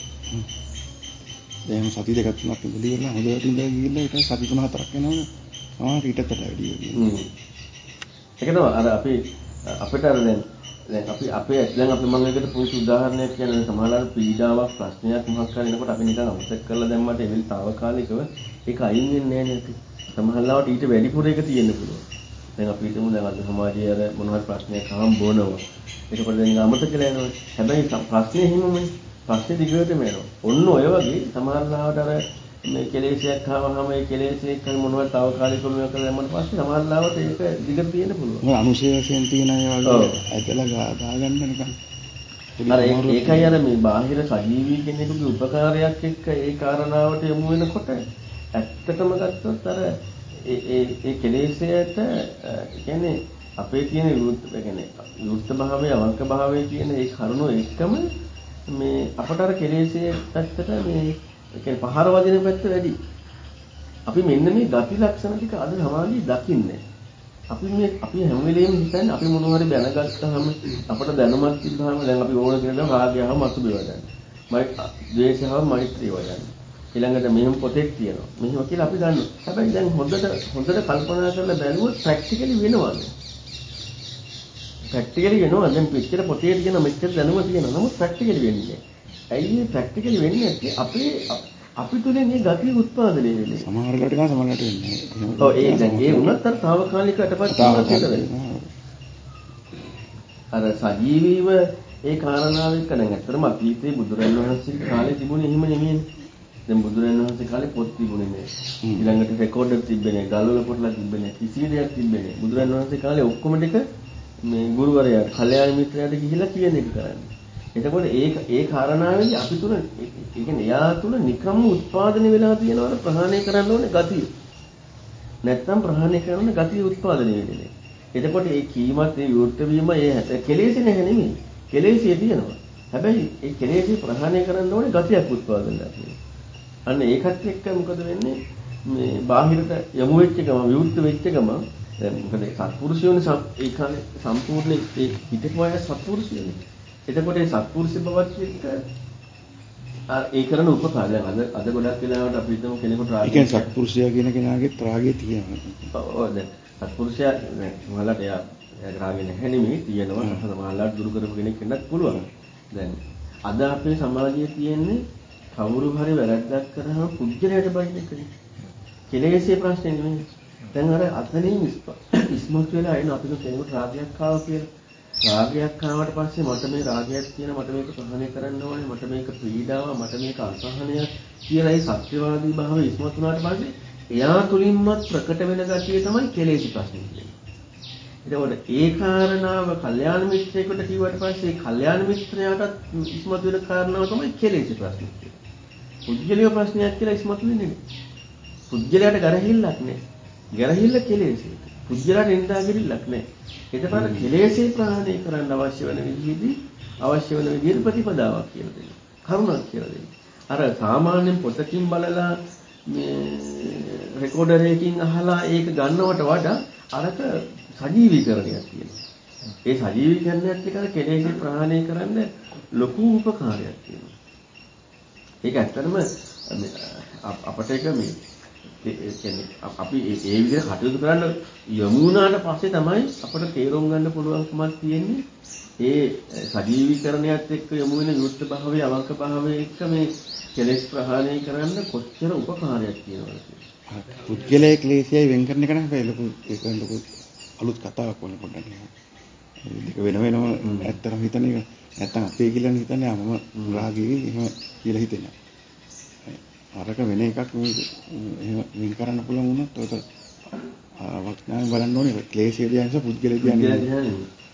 B: දැන් සති දෙකක් තුනක් ඉඳලා ඉවරලා හොඳට ඉඳලා ගිහිල්ලා ඊට සති තුන හතරක් වෙනවා. ආ ඊටත් වඩා වැඩි වෙනවා.
A: හ්ම්. ඒක තමයි අර අපි අපිට අර දැන් දැන් අපි අපේ දැන් අපි මම එකට පුංචි උදාහරණයක් කියන්නේ සමහරවල් පීඩාවක් ප්‍රශ්නයක් මොකක් හරි එනකොට අපි නිකන් අමතක කරලා දැම්මට එවිල් తాවකාලිකව ඒක අයින් වෙන්නේ නැහැ නේ අපි. සමහරවල්ලාට ඊට වැඩිපුර එක තියෙන්න පුළුවන්. දැන් අපි හිතමු දැන් අද සමාජයේ අර මොනවද ප්‍රශ්නයක් අහම් බොනවා. ඒකපොඩ දැන් අමතක කියලා යනවා. හැබැයි ප්‍රශ්නේ හිමමනේ. ප්‍රශ්නේ දිගටම එනවා. ඔන්න ඔය වගේ සමහරවල්ලාට අර මේ කෙලෙසයක් ආවම ඒ කෙලෙසෙක් මොනවද తాවකාලිකව මේක දැම්මට පස්සේ සමහරවල්ලාට ඒක දිගට තියෙන්න පුළුවන්.
B: මොකද අනුශේෂයෙන් තියෙන අය වගේ ඇදලා ගා ගන්න නිකන්
A: අර ඒකයි අර මේ බාහිර සජීවී කෙනෙකුගේ උපකාරයක් එක්ක ඒ කාරණාවට යොමු වෙනකොට ඇත්තටම ගත්තොත් අර ඒ ඒ ඒ කෙලෙසයට කියන්නේ අපේ තියෙන විරුද්ධ කියන්නේ විරුද්ධ භාවයේ අවංක භාවයේ කියන ඒ කරුණු එක්කම මේ අපට අර කෙලෙසයේ පැත්තට මේ කියන්නේ පහර වදින පැත්ත වැඩි. අපි මෙන්න මේ ගති ලක්ෂණ ටික අද සමාජයේ දකින්නේ. අපි මේ අපි හැම වෙලෙම හිතන්නේ අපි මොනවා හරි දැනගත්තාම අපට දැනුමක් තිබ්බාම දැන් අපි ඕන කියන දේ රාගයව අසුබේ වදන්නේ. මයි ද්වේෂයව මෛත්‍රිය වදන්නේ. ඊළඟට මෙහෙම පොතේ තියෙනවා. මෙහෙම කියලා අපි දන්නවා. හැබැයි දැන් හොඳට හොඳට කල්පනා කරලා බැලුවොත් ප්‍රැක්ටිකලි වෙනවද? ප්‍රැක්ටිකලි වෙනවා. දැන් පිටතට පොතේ තියෙන මෙච්චර දැනුම තියෙනවා. නමුත් ප්‍රැක්ටිකලි වෙන්නේ නැහැ. ඇයි මේ ප්‍රැක්ටිකලි වෙන්නේ නැත්තේ? අපේ අපි තුලින් මේ ගතිය උත්පාදනය වෙන්නේ.
B: සමහර වෙලාවට ගන්න සමහරට වෙන්නේ.
A: ඔව් ඒ දැන් ඒ වුණත් අර తాවකාලික අටපත් වෙනවා. අර සජීවීව ඒ කාරණාව එක්ක දැන් ඇත්තටම අතීතයේ බුදුරජාණන් වහන්සේගේ කාලේ තිබුණේ එහෙම නෙමෙයිනේ. දැන් බුදුරජාණන් වහන්සේ කාලේ පොත් තිබුණේ නෑ. ඊළඟට රෙකෝඩර් තිබ්බේ නෑ, ගල්වල කොටලා තිබ්බේ නෑ, කිසි දෙයක් තිබ්බේ නෑ. බුදුරජාණන් වහන්සේ කාලේ ඔක්කොම ටික මේ ගුරුවරයාට, කල්යාණ මිත්‍රයාට ගිහිලා කියන එක කරන්නේ. එතකොට ඒ ඒ කාරණාවේදී අපි තුල ඒ කියන්නේ එයා තුල නිකම්ම උත්පාදනය වෙලා තියෙනවර ප්‍රහාණය කරන්න ඕනේ ගතිය. නැත්තම් ප්‍රහාණය කරන ගතිය උත්පාදනය වෙන්නේ. එතකොට ඒ කීමත් ඒ විවෘත වීම ඒ හැට කෙලෙසේ නැහැ නෙමෙයි. කෙලෙසේ තියෙනවා. හැබැයි ඒ කෙලෙසේ ප්‍රහාණය කරන්න ඕනේ ගතියක් උත්පාදනය කරන්න. අන්න ඒකත් එක්ක මොකද වෙන්නේ? මේ බාහිරට යමු වෙච්ච ගම විවෘත වෙච්ච ගම දැන් මොකද සත්පුරුෂයෝනේ ඒ කාලේ සම්පූර්ණ ඒ හිතපොය සත්පුරුෂයෝනේ. එතකොට ඒ සත්පුරුෂ බවත් එක්ක ඒ කරන උපකාර දැන් අද අද ගොඩක් වෙලාවට අපි හිතමු කෙනෙකුට රාගය.
B: ඒ කියන්නේ සත්පුරුෂයා කියන කෙනාගේ රාගය තියෙනවා.
A: ඔව් දැන් සත්පුරුෂයා දැන් මොහලට එයා රාගය නැහැ නෙමෙයි තියෙනවා. සමහරවිට දුරු කරපු කෙනෙක් වෙන්නත් පුළුවන්. දැන් අද අපේ සමාජයේ තියෙන්නේ කවුරු හරි වැරද්දක් කරාම පුජ්‍යලයට බයින එකනේ. කෙලෙසේ ප්‍රශ්නේ නෙමෙයි. දැන් අර අතනින් ඉස්මතු වෙලා එන අපිට කෙනෙකුට රාගයක් ආවා කියලා. රාගයක් ආවට පස්සේ මට මේ රාගයක් තියෙන මට මේක ප්‍රහාණය කරන්න ඕනේ මට මේක පීඩාව මට මේක අසහනයක් කියලා ඒ සත්‍යවාදී භාවය ඉස්මතු වුණාට පස්සේ එයා තුලින්මත් ප්‍රකට වෙන ගතිය තමයි කෙලෙසි ප්‍රශ්නේ කියන්නේ. එතකොට ඒ කාරණාව කල්යාණ මිත්‍රයෙකුට කිව්වට පස්සේ කල්යාණ මිත්‍රයාටත් ඉස්මතු වෙන කාරණාව තමයි කෙලෙසි ප්‍රශ්නේ. පුජ්‍යලිය ප්‍රශ්නයක් කියලා ඉස්මතු වෙන්නේ නැහැ. පුජ්‍යලයට ගරහිල්ලක් නැහැ. ගරහිල්ල කෙලෙසි. පුජ්‍යලට නින්දා කිරිල්ලක් නැහැ. එතකොට කෙලෙසේ ප්‍රහාණය කරන්න අවශ්‍ය වෙන විදිහදී අවශ්‍ය වෙන විදිහට ප්‍රතිපදාවක් කියලා දෙනවා. කරුණක් කියලා දෙනවා. අර සාමාන්‍යයෙන් පොතකින් බලලා මේ රෙකෝඩර් එකකින් අහලා ඒක ගන්නවට වඩා අරක සජීවීකරණයක් තියෙනවා. ඒ සජීවීකරණයත් එක්ක කෙලෙසේ ප්‍රහාණය කරන්න ලොකු උපකාරයක් තියෙනවා. ඒක ඇත්තටම අපට එක මේ ඒ කියන්නේ අපි ඒ විදිහට කටයුතු කරන්න යමු වුණාට පස්සේ තමයි අපට තේරුම් ගන්න පුළුවන්කමක් තියෙන්නේ ඒ සජීවීකරණයත් එක්ක යමු වෙන විරුද්ධ භාවයේ අවංක භාවයේ එක්ක මේ කෙලෙස් ප්‍රහාණය කරන්න කොච්චර උපකාරයක් තියෙනවද කියලා.
B: පුද්ගලයේ ක්ලේශයයි වෙන් කරන එක නම් හැබැයි ලොකු ඒක ලොකු අලුත් කතාවක් වුණ පොඩ්ඩක් නේ. දෙක වෙන වෙනම ඇත්තටම හිතන එක නැත්තම් අපේ කියලා හිතන්නේ මම රාගී එහෙම කියලා හිතෙනවා. අරක වෙන එකක් මේ එහෙම වෙන් කරන්න පුළුවන් වුණොත් ඔත වක්නාම බලන්න ඕනේ ක්ලේශය දිහා පුද්ගලය දිහා නෙමෙයි.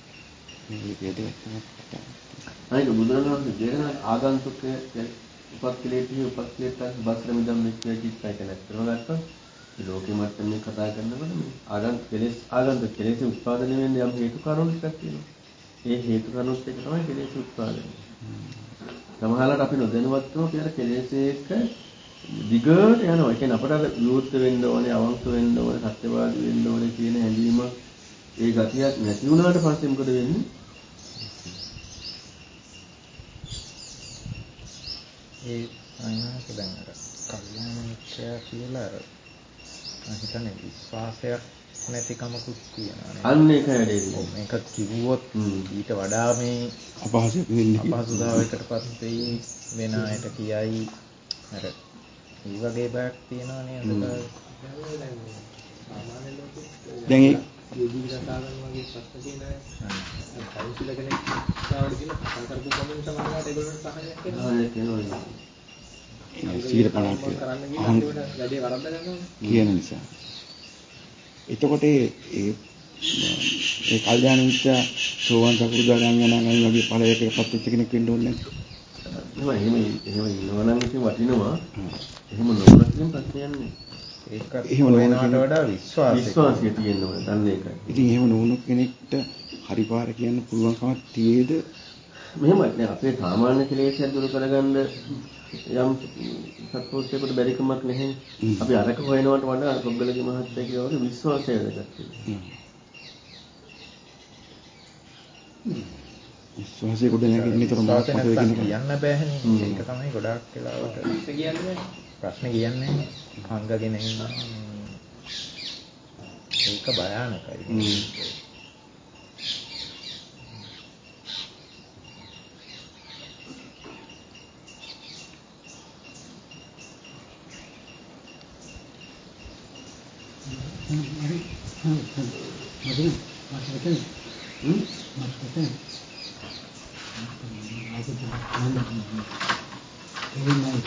A: අනික බුදුරණවහන්සේ කියන ආගන්තුකයේ උපක්ලේශී උපක්ලේශක බස්රමිදම් මෙච්චරයි කියලා නැත්තරම ගත්තා. ලෝකෙ මට්ටමේ කතා කරනකොට මේ ආගන්තුක කෙලෙස් ආගන්තුක කෙලෙස් උත්පාදනය වෙන්නේ යම් හේතු කාරණා ටිකක් තියෙනවා. ඒ හේතු කාරණාත් එක්ක තමයි කෙලෙස් උත්පාදනය. සමහරවිට අපි නොදැනුවත්වම අපි අර කෙලෙස් එක්ක දිගට යනවා. ඒ කියන්නේ අපට අර විවෘත වෙන්න ඕනේ, අවංක වෙන්න ඕනේ, සත්‍යවාදී වෙන්න ඕනේ කියන හැඟීම ඒ ගතියක් නැති වුණාට පස්සේ මොකද වෙන්නේ?
C: ඒ අයනක දැන් අර කල්යාණ මිත්‍රයා කියලා අර මම හිතන්නේ විශ්වාසයක් නැතිකමකුත් තියෙනවා නේ.
A: අන්න ඒක හැදෙන්නේ.
C: ඔව් මේක කිව්වොත් ඊට වඩා මේ
B: අපහසුයක් වෙන්නේ.
C: අපහසුතාවයකටපත් වෙයි වෙන අයට කියයි අර මේ වගේ බයක් තියෙනවා නේ අද සාමාන්‍ය ලෝකෙත්
B: දැන් ඒ
C: ජීවිත සාධන වගේ ප්‍රශ්න තියෙනවා. කවුන්සිලර් කෙනෙක් සාවඩ කියලා කතා කරපු ගමන් සමාජයට ඒගොල්ලන්ට සහනයක් එනවා.
A: ඒක එනවා.
B: සීල පණක්
C: කරන්න ගිහින් වැඩේ වරද්ද ගන්නවා
B: කියන නිසා. එතකොට ඒ ඒ කල්යාණ මිත්‍යා සෝවාන් සකෘදාගාමී අනාගාමී වගේ ඵලයකටපත් වෙච්ච කෙනෙක් වෙන්න ඕනේ නැහැ.
A: එහෙම එහෙම එහෙම ඉන්නවා නම් ඉතින් වටිනවා. එහෙම නොවන කියන ප්‍රශ්නයක් නෑ.
C: ඒක වෙනවට වඩා විශ්වාසය
A: විශ්වාසය තියෙන්න ඕනේ. දන්නේ ඒකයි.
B: ඉතින් එහෙම නොවුණු කෙනෙක්ට හරි පාර කියන්න පුළුවන්කමක් තියේද?
A: මෙහෙමයි දැන් අපේ සාමාන්‍ය කෙලෙස්යක් දුරු කරගන්න යම් සත්පුරුෂයෙකුට බැරිකමක් නැහැ. අපි අරක හොයනවට වඩා පොග්ගලගේ මහත්ය කියනවා වගේ විශ්වාසය වැඩගත්
B: විශ්වාසය කොට නැගෙන නිතර මාත් පසු වෙන එක
C: කියන්න බෑනේ. ඒක තමයි ගොඩාක් වෙලාවට ප්‍රශ්න කියන්නේ. ප්‍රශ්න කියන්නේ අංගගෙන ඉන්නවා. ඒක භයානකයි.
D: Mari, mari, masuk ke sini. Hmm, masuk ke sini. Aku tu mana? Ini mana?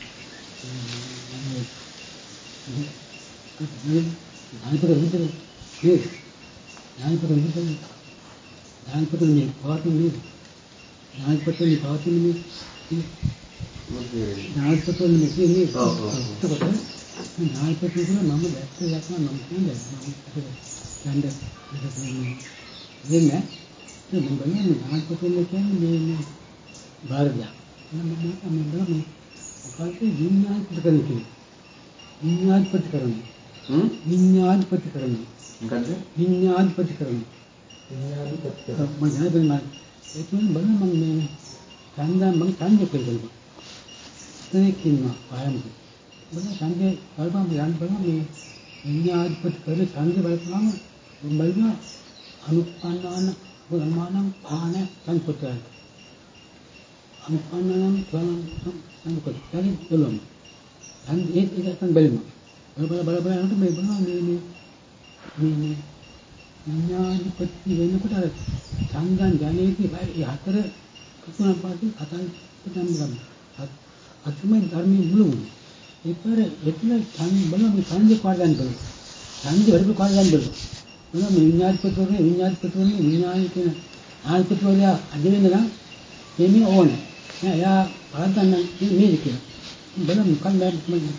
D: Ini, ini, ini pada ini pada. Ni, ini pada ini pada. Ini pada ni, bawa tu ni. Ini pada ni, bawa tu ni. Ini pada ni, ni. Oh, tu pada. නායකයෙකුට මම දැක්ක යක්ම නම් කියන්නේ දැන් දෙන්න ඒ මම බලන්නේ නායකයෙකුට කියන්නේ මේ භාරතය මම මම මම මොකක්ද විඤ්ඤාණ ප්‍රතිකරණය විඤ්ඤාණ ප්‍රතිකරණය හ්ම් විඤ්ඤාණ ප්‍රතිකරණය මොකද්ද විඤ්ඤාණ ප්‍රතිකරණය විඤ්ඤාණ ප්‍රතිකරණය මම දැන් මම ඒක බලන්න මම මේ සංගම් මම සංජය කියලා ඒක ඉන්නවා ආයම बना संजय बाबा ज्ञान बना में विज्ञान पद करे संजय बाबा बलना अनुपानान ब्रह्मानम आन संपत्ति अनुपानान ब्रह्मानम संपत्ति यानी बोलो हम एक एक संग बलमा बड़ा बड़ा बड़ा तो मैं बना में में में विज्ञान पद वेन को संगन जाने की भाई यात्रा कितना पास खाता कितना ग्राम अतुमें धर्म मुलुं ඒකර එතන සං බලම සංජ කාර්යයන් බලන සංජ වලට කාර්යයන් බලන මොන විඤ්ඤාණ පතරේ විඤ්ඤාණ පතරේ විඤ්ඤාණ කියන ආල් පතරේ අදින්න නම් එන්නේ ඕනේ නෑ යා පාදන්න මේ කියන බලමු කල්ලාර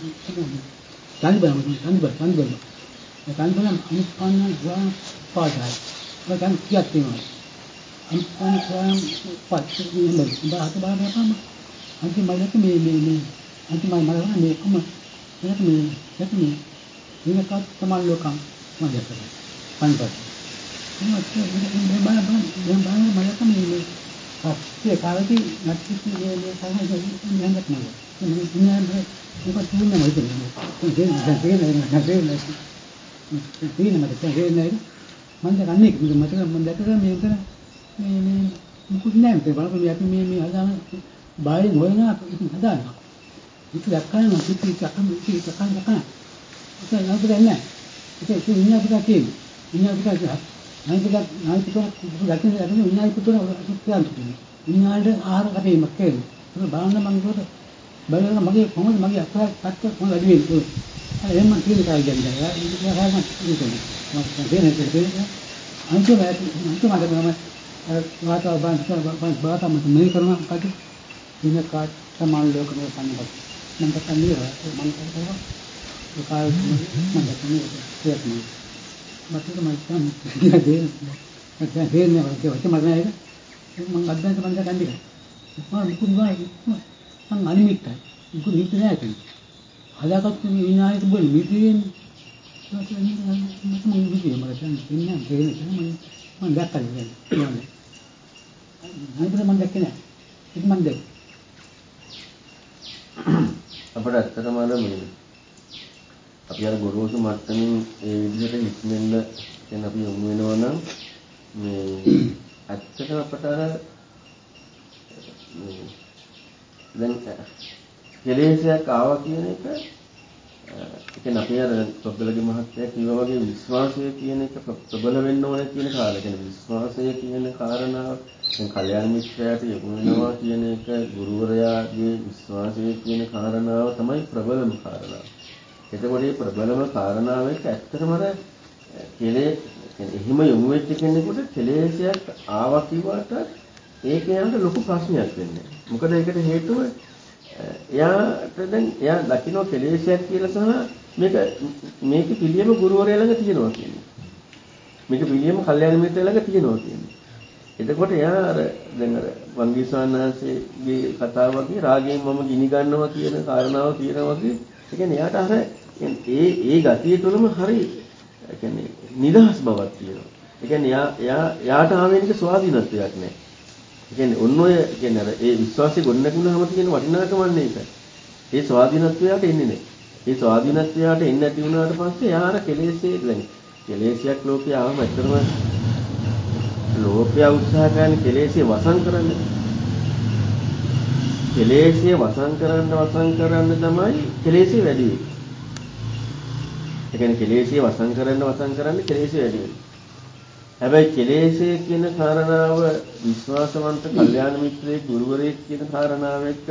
D: සංජ බලමු සංජ බලමු සංජ බලමු ඒ සංජ බලමු අනුස්පන්න ග්‍රහණ පාඩයි මම කියක් තියෙනවා අනුස්පන්න ග්‍රහණ පාඩයි නේද බාහත බාහම අන්තිම මලක මේ මේ මේ අන්තිමයි මම මේ කොම මේක මේ මේක මේ මේක තමයි ලෝකම් මම දැක්කා පන්පත් මොකද මේ බාන බාන මේ බාන මලක මේ මේ අපේ කාලේ නැති මේ මේ සාහය නියංගත් නෑ මේ දුනියන් මේක තුනේ නේද මේ දෙන්න දැන් දෙන්න නැදේ නැති මේ මට තේරෙන්නේ නැහැ මම දන්නේ මට මම දැක්කා මේ උතන මේ මේ මුකුත් නෑ මේ බලපන් අපි මේ මේ හදාන බාහිර හොයනවා හදානවා itu akan nanti kita akan kita akan akan kita nak berani kita itu ini kita kim ini kita jahat nanti kita nanti kita berarti ada ini itu tu kita tu ini ada ahar kata makan itu bahan nama itu bahan nama magi kamu magi apa kata kamu lagi itu ada yang mungkin kita jadi ya ini saya kan itu macam ni ni ni ancu macam ancu macam nama bahasa bahasa bahasa macam ni kerana kata ini kat saman lok ni sama මම කන්නේ මම කරනවා ඒ කාලේ මම කන්නේ ඒක නේ මට ඒක මම කියන්නේ දෙන්න මට දෙන්නේ මම කිව්වා මම නෑ මම අද්දන්ත මම කන්නේ මම මුකුත් නෑ මම අනිමිත්තයි මුකුත් නිත් නෑ ඒක හදාගත්තු විනායක බොල් මිදියෙන් මට මම මම විදිය මම කියන්නේ ඉන්නේ දෙන්නේ මම මම දැක්කා නේද මම මම දැක්කේ නෑ ඒක මම දැක්කා
A: අපිට ඇත්තටම අර මේ අපි අර ගොරෝසු මට්ටමින් ඒ විදිහට හික්මෙන්න කියන අපි යොමු වෙනවා නම් මේ ඇත්තටම අපට අර මේ දැන් කෙලෙසයක් ආවා කියන එක ඒ කියන්නේ අපි අර පොබ්බලගේ මහත්තයා කිව්වා වගේ විශ්වාසය කියන එක ප්‍රබල වෙන්න ඕනේ කියන කාරණා. කියන්නේ විශ්වාසය කියන කාරණාව දැන් කල්යාණ මිත්‍රයාට යොමු වෙනවා කියන එක ගුරුවරයාගේ විශ්වාසය කියන කාරණාව තමයි ප්‍රබලම කාරණාව. එතකොට මේ ප්‍රබලම කාරණාව එක්ක ඇත්තටම අර කෙලෙස් එහෙම යොමු වෙච්ච කෙනෙකුට කෙලෙසයක් ආවා කිව්වට ඒක යාට ලොකු ප්‍රශ්නයක් වෙන්නේ. මොකද ඒකට හේතුව එයාට දැන් එයා දකින්න කෙලෙසයක් කියලා සහ මේක මේක පිළියම ගුරුවරයා ළඟ තියෙනවා කියන්නේ. මේක පිළියම කල්යාණ මිත්‍රය ළඟ තියෙනවා කියන්නේ. එතකොට එයා අර දැන් අර වංගීස්වාමීනාංශයේ කතාව වගේ රාගයෙන් මම ගිනි ගන්නවා කියන කාරණාව කියනවා වගේ ඒ කියන්නේ එයාට අර ඒ ඒ ගතිය තුළම හරි ඒ කියන්නේ නිදහස් බවක් තියෙනවා. ඒ කියන්නේ එයා එයා එයාට ආවේනික ස්වාධීනත්වයක් නැහැ. ඒ කියන්නේ ඔන්න ඔය කියන්නේ අර ඒ විශ්වාසය ගොඩනැගුණාම තියෙන වටිනාකමන්නේ ඒක. ඒ ස්වාධීනත්වයට එන්නේ නැහැ. ඒ ස්වාධීනත්වයට එන්නේ නැති වුණාට පස්සේ එයා අර කෙලෙස්ේ දැන් කෙලෙස්යක් ලෝකේ ආවම ඇත්තටම ලෝකයා උත්සාහ කරන කෙලෙස්ේ වසන් කරන්න. කෙලෙස්ේ වසන් කරන්න වසන් කරන්න තමයි කෙලෙස්ේ වැඩි වෙන්නේ. ඒ කියන්නේ කෙලෙස්ේ වසන් කරන්න වසන් කරන්න කෙලෙස්ේ වැඩි වෙන්නේ. හැබැයි කෙලෙස්ේ කියන කාරණාව විශ්වාසවන්ත කල්යාණ මිත්‍රයෙක් ගුරුවරයෙක් කියන කාරණාව එක්ක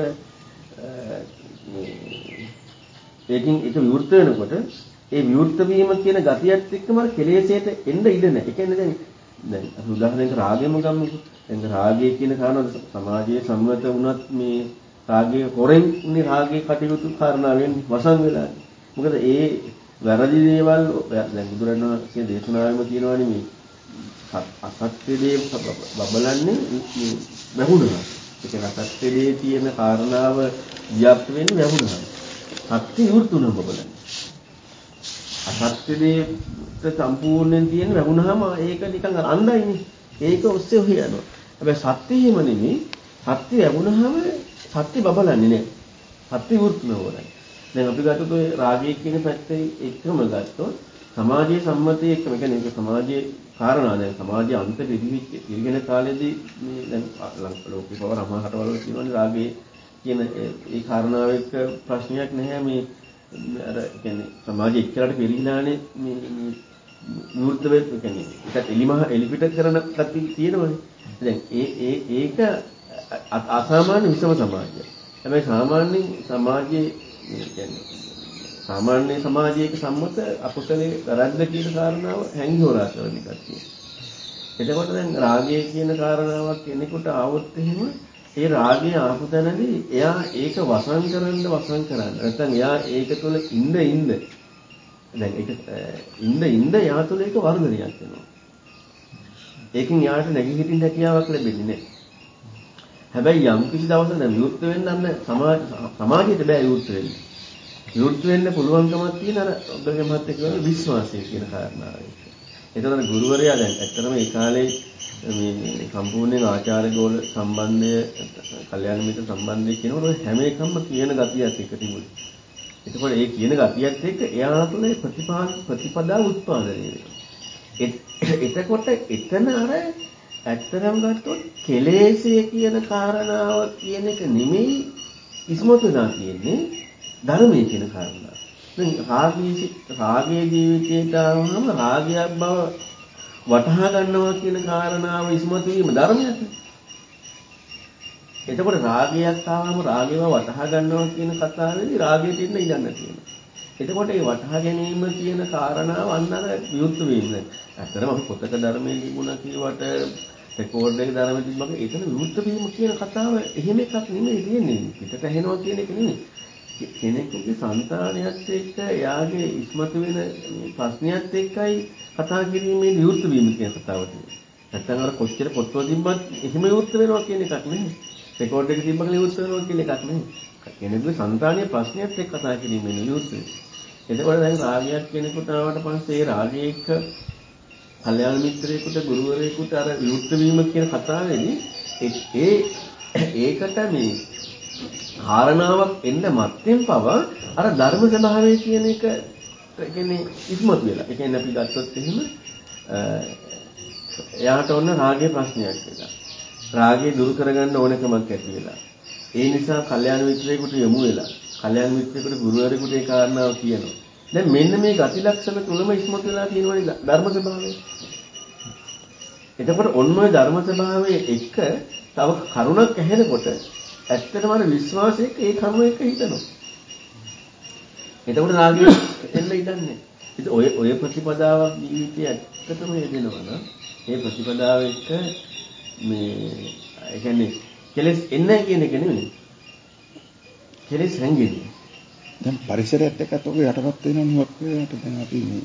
A: ඒකින් ඒක විවෘත වෙනකොට ඒ විවෘත වීම කියන ගතියත් එක්කම කෙලෙස්ේට එන්න ඉඩ නැහැ. ඒ කියන්නේ දැන් දැන් අපි උදාහරණයක් රාගයම ගමුකෝ. දැන් රාගය කියන කාරණාව සමාජයේ සම්මත වුණත් මේ රාගයේ හොරෙන් ඉන්නේ රාගයේ කටයුතු කාරණා වෙන්නේ වසන් වෙලා. මොකද ඒ වැරදි දේවල් දැන් බුදුරණවහන්සේ දේශනාවෙම කියනවානේ මේ අසත්‍ය දේ බබලන්නේ මේ වැහුණා. ඒක අසත්‍ය දේ තියෙන කාරණාව ව්‍යාප්ත වෙන්නේ වැහුණා. සත්‍ය විවෘතුන බබලන්නේ. අසත්‍ය දේට සම්පූර්ණයෙන් තියෙන වැහුණාම ඒක නිකන් අන්ධයිනේ. ඒක ඔස්සේ ඔහි යනවා. හැබැයි සත්‍ය එහෙම නෙමෙයි. සත්‍ය වැහුණාම සත්‍ය බබලන්නේ නෑ. සත්‍ය විවෘතුන වරයි. දැන් අපි ගත්තොත් ඔය රාගය කියන පැත්තේ එකම ගත්තොත් සමාජයේ සම්මතයේ එකම කියන්නේ ඒක සමාජයේ කාරණා දැන් සමාජයේ අන්ත පිළිවිච්ච ඉරිගෙන කාලේදී මේ දැන් ලෝකේ පව රමහටවල කියනවානේ රාගයේ කියන ඒ කාරණාව එක්ක ප්‍රශ්නයක් නැහැ මේ අර කියන්නේ සමාජයේ එක්කලට පිළිගිනානේ මේ මේ විවෘත වෙත් කියන්නේ ඒකත් එලිමහ එලිපිට කරන කති තියෙනවනේ දැන් ඒ ඒ ඒක අසාමාන්‍ය විසම සමාජයක් හැබැයි සාමාන්‍ය සමාජයේ කියන්නේ සාමාන්‍ය සමාජයක සම්මත අකුසලයේ වැරද්ද කියන කාරණාව හැංගි හොරා කරන එකක් තියෙනවා. එතකොට දැන් රාගය කියන කාරණාවක් කෙනෙකුට ආවොත් එහෙම ඒ රාගය ආපු තැනදී එයා ඒක වසන් කරන්න වසන් කරන්න. නැත්නම් එයා ඒක තුළ ඉන්න ඉන්න දැන් ඒක ඉන්න ඉන්න එයා තුළ ඒක වර්ධනයක් වෙනවා. ඒකෙන් එයාට නැගී හිටින්න හැකියාවක් ලැබෙන්නේ නැහැ. හැබැයි යම් කිසි දවසක දැන් විවෘත වෙන්න අන්න සමාජ සමාජයට බෑ විවෘත වෙන්න. විවෘත වෙන්න පුළුවන්කමක් තියෙන අර ඔබගේ මහත් එක්ක විශ්වාසය කියන කාරණාව. ඒතකොට ගුරුවරයා දැන් ඇත්තටම ඒ කාලේ මේ සම්පූර්ණයෙන් ආචාර්ය ගෝල සම්බන්ධය, කල්යාණ මිත්‍ර සම්බන්ධය කියනකොට හැම එකම කියන ගතියක් එක තිබුණේ. එතකොට ඒ කියන ගතියත් එක්ක එයා තුළ ප්‍රතිපා ප්‍රතිපදා උත්පාදනය වෙනවා. එතකොට එතන අර ඇත්තටම ගත්තොත් කෙලෙස්ය කියන කාරණාව කියන එක නෙමෙයි ඉස්මතු වෙනා තියෙන්නේ ධර්මයේ කියන කාරණාව. දැන් රාගී රාගයේ ජීවිතයට ආවම රාගයක් බව වටහා ගන්නවා කියන කාරණාව ඉස්මතු වීම ධර්මයක්. එතකොට රාගයක් ආවම රාගයව වටහා ගන්නවා කියන කතාවේදී රාගයට ඉන්න ඉඳන්න තියෙනවා. එතකොට මේ වටහා ගැනීම කියන කාරණාව අන්න අර විවෘත වීම. ඇත්තටම අපි පොතක ධර්මයේ තිබුණා කියවට රෙකෝඩ් එකේ ධර්මයේ තිබ්බම ඒකන විවෘත වීම කියන කතාව එහෙම එකක් නෙමෙයි තියෙන්නේ. පිටට ඇහෙනවා කියන එක නෙමෙයි. කෙනෙකුගේ సంతානයත් එක්ක එයාගේ ඉස්මතු වෙන ප්‍රශ්නයත් එක්කයි කතා කිරීමේ විවෘත වීම කියන කතාව තියෙන්නේ. නැත්නම් අර කොච්චර පොත්වල තිබ්බත් එහෙම විවෘත වෙනවා කියන එකක් නෙමෙයි. රෙකෝඩ් එකේ තිබ්බම විවෘත වෙනවා කියන එකක් නෙමෙයි. කෙනෙකුගේ సంతානීය ප්‍රශ්නයත් එක්ක කතා කිරීමේ විවෘත වෙනවා. එතකොට දැන් රාගයක් කෙනෙකුට ආවට පස්සේ ඒ රාගය එක්ක කල්යාණ මිත්‍රයෙකුට ගුරුවරයෙකුට අර විවෘත වීම කියන කතාවේදී ඒ ඒකට මේ කාරණාවක් එන්න මත්යෙන් පව අර ධර්ම ස්වභාවය කියන එක කියන්නේ ඉස්මතු වෙලා. ඒ කියන්නේ අපි ගත්තොත් එහෙම එයාට ඔන්න රාගයේ ප්‍රශ්නයක් වෙලා. රාගය දුරු කරගන්න ඕනකමක් ඇති වෙලා. ඒ නිසා කල්යාණ මිත්‍රයෙකුට යොමු වෙලා. කල්යාණ මිත්‍රයෙකුට ගුරුවරයෙකුට ඒ කාරණාව කියනවා. දැන් මෙන්න මේ ගති ලක්ෂණ තුනම ඉස්මතු වෙලා තියෙනවනේ ධර්ම ස්වභාවය. එතකොට ඔන්න ඔය ධර්ම ස්වභාවයේ එක තව කරුණක් ඇහෙනකොට ඇත්තටම අර විශ්වාසයක ඒ කරුණ එක හිතනවා. එතකොට රාගය එන්න ඉඩන්නේ. ඉතින් ඔය ඔය ප්‍රතිපදාවක් ජීවිතයේ ඇත්තටම යෙදෙනවා නම් ඒ ප්‍රතිපදාව එක්ක මේ ඒ කියන්නේ කෙලස් එන්නේ කියන එක නෙමෙයි. කෙලස් හැංගෙන්නේ.
B: දැන් පරිසරයත් එක්කත් ඔක යටපත් වෙනවා නේ දැන් අපි මේ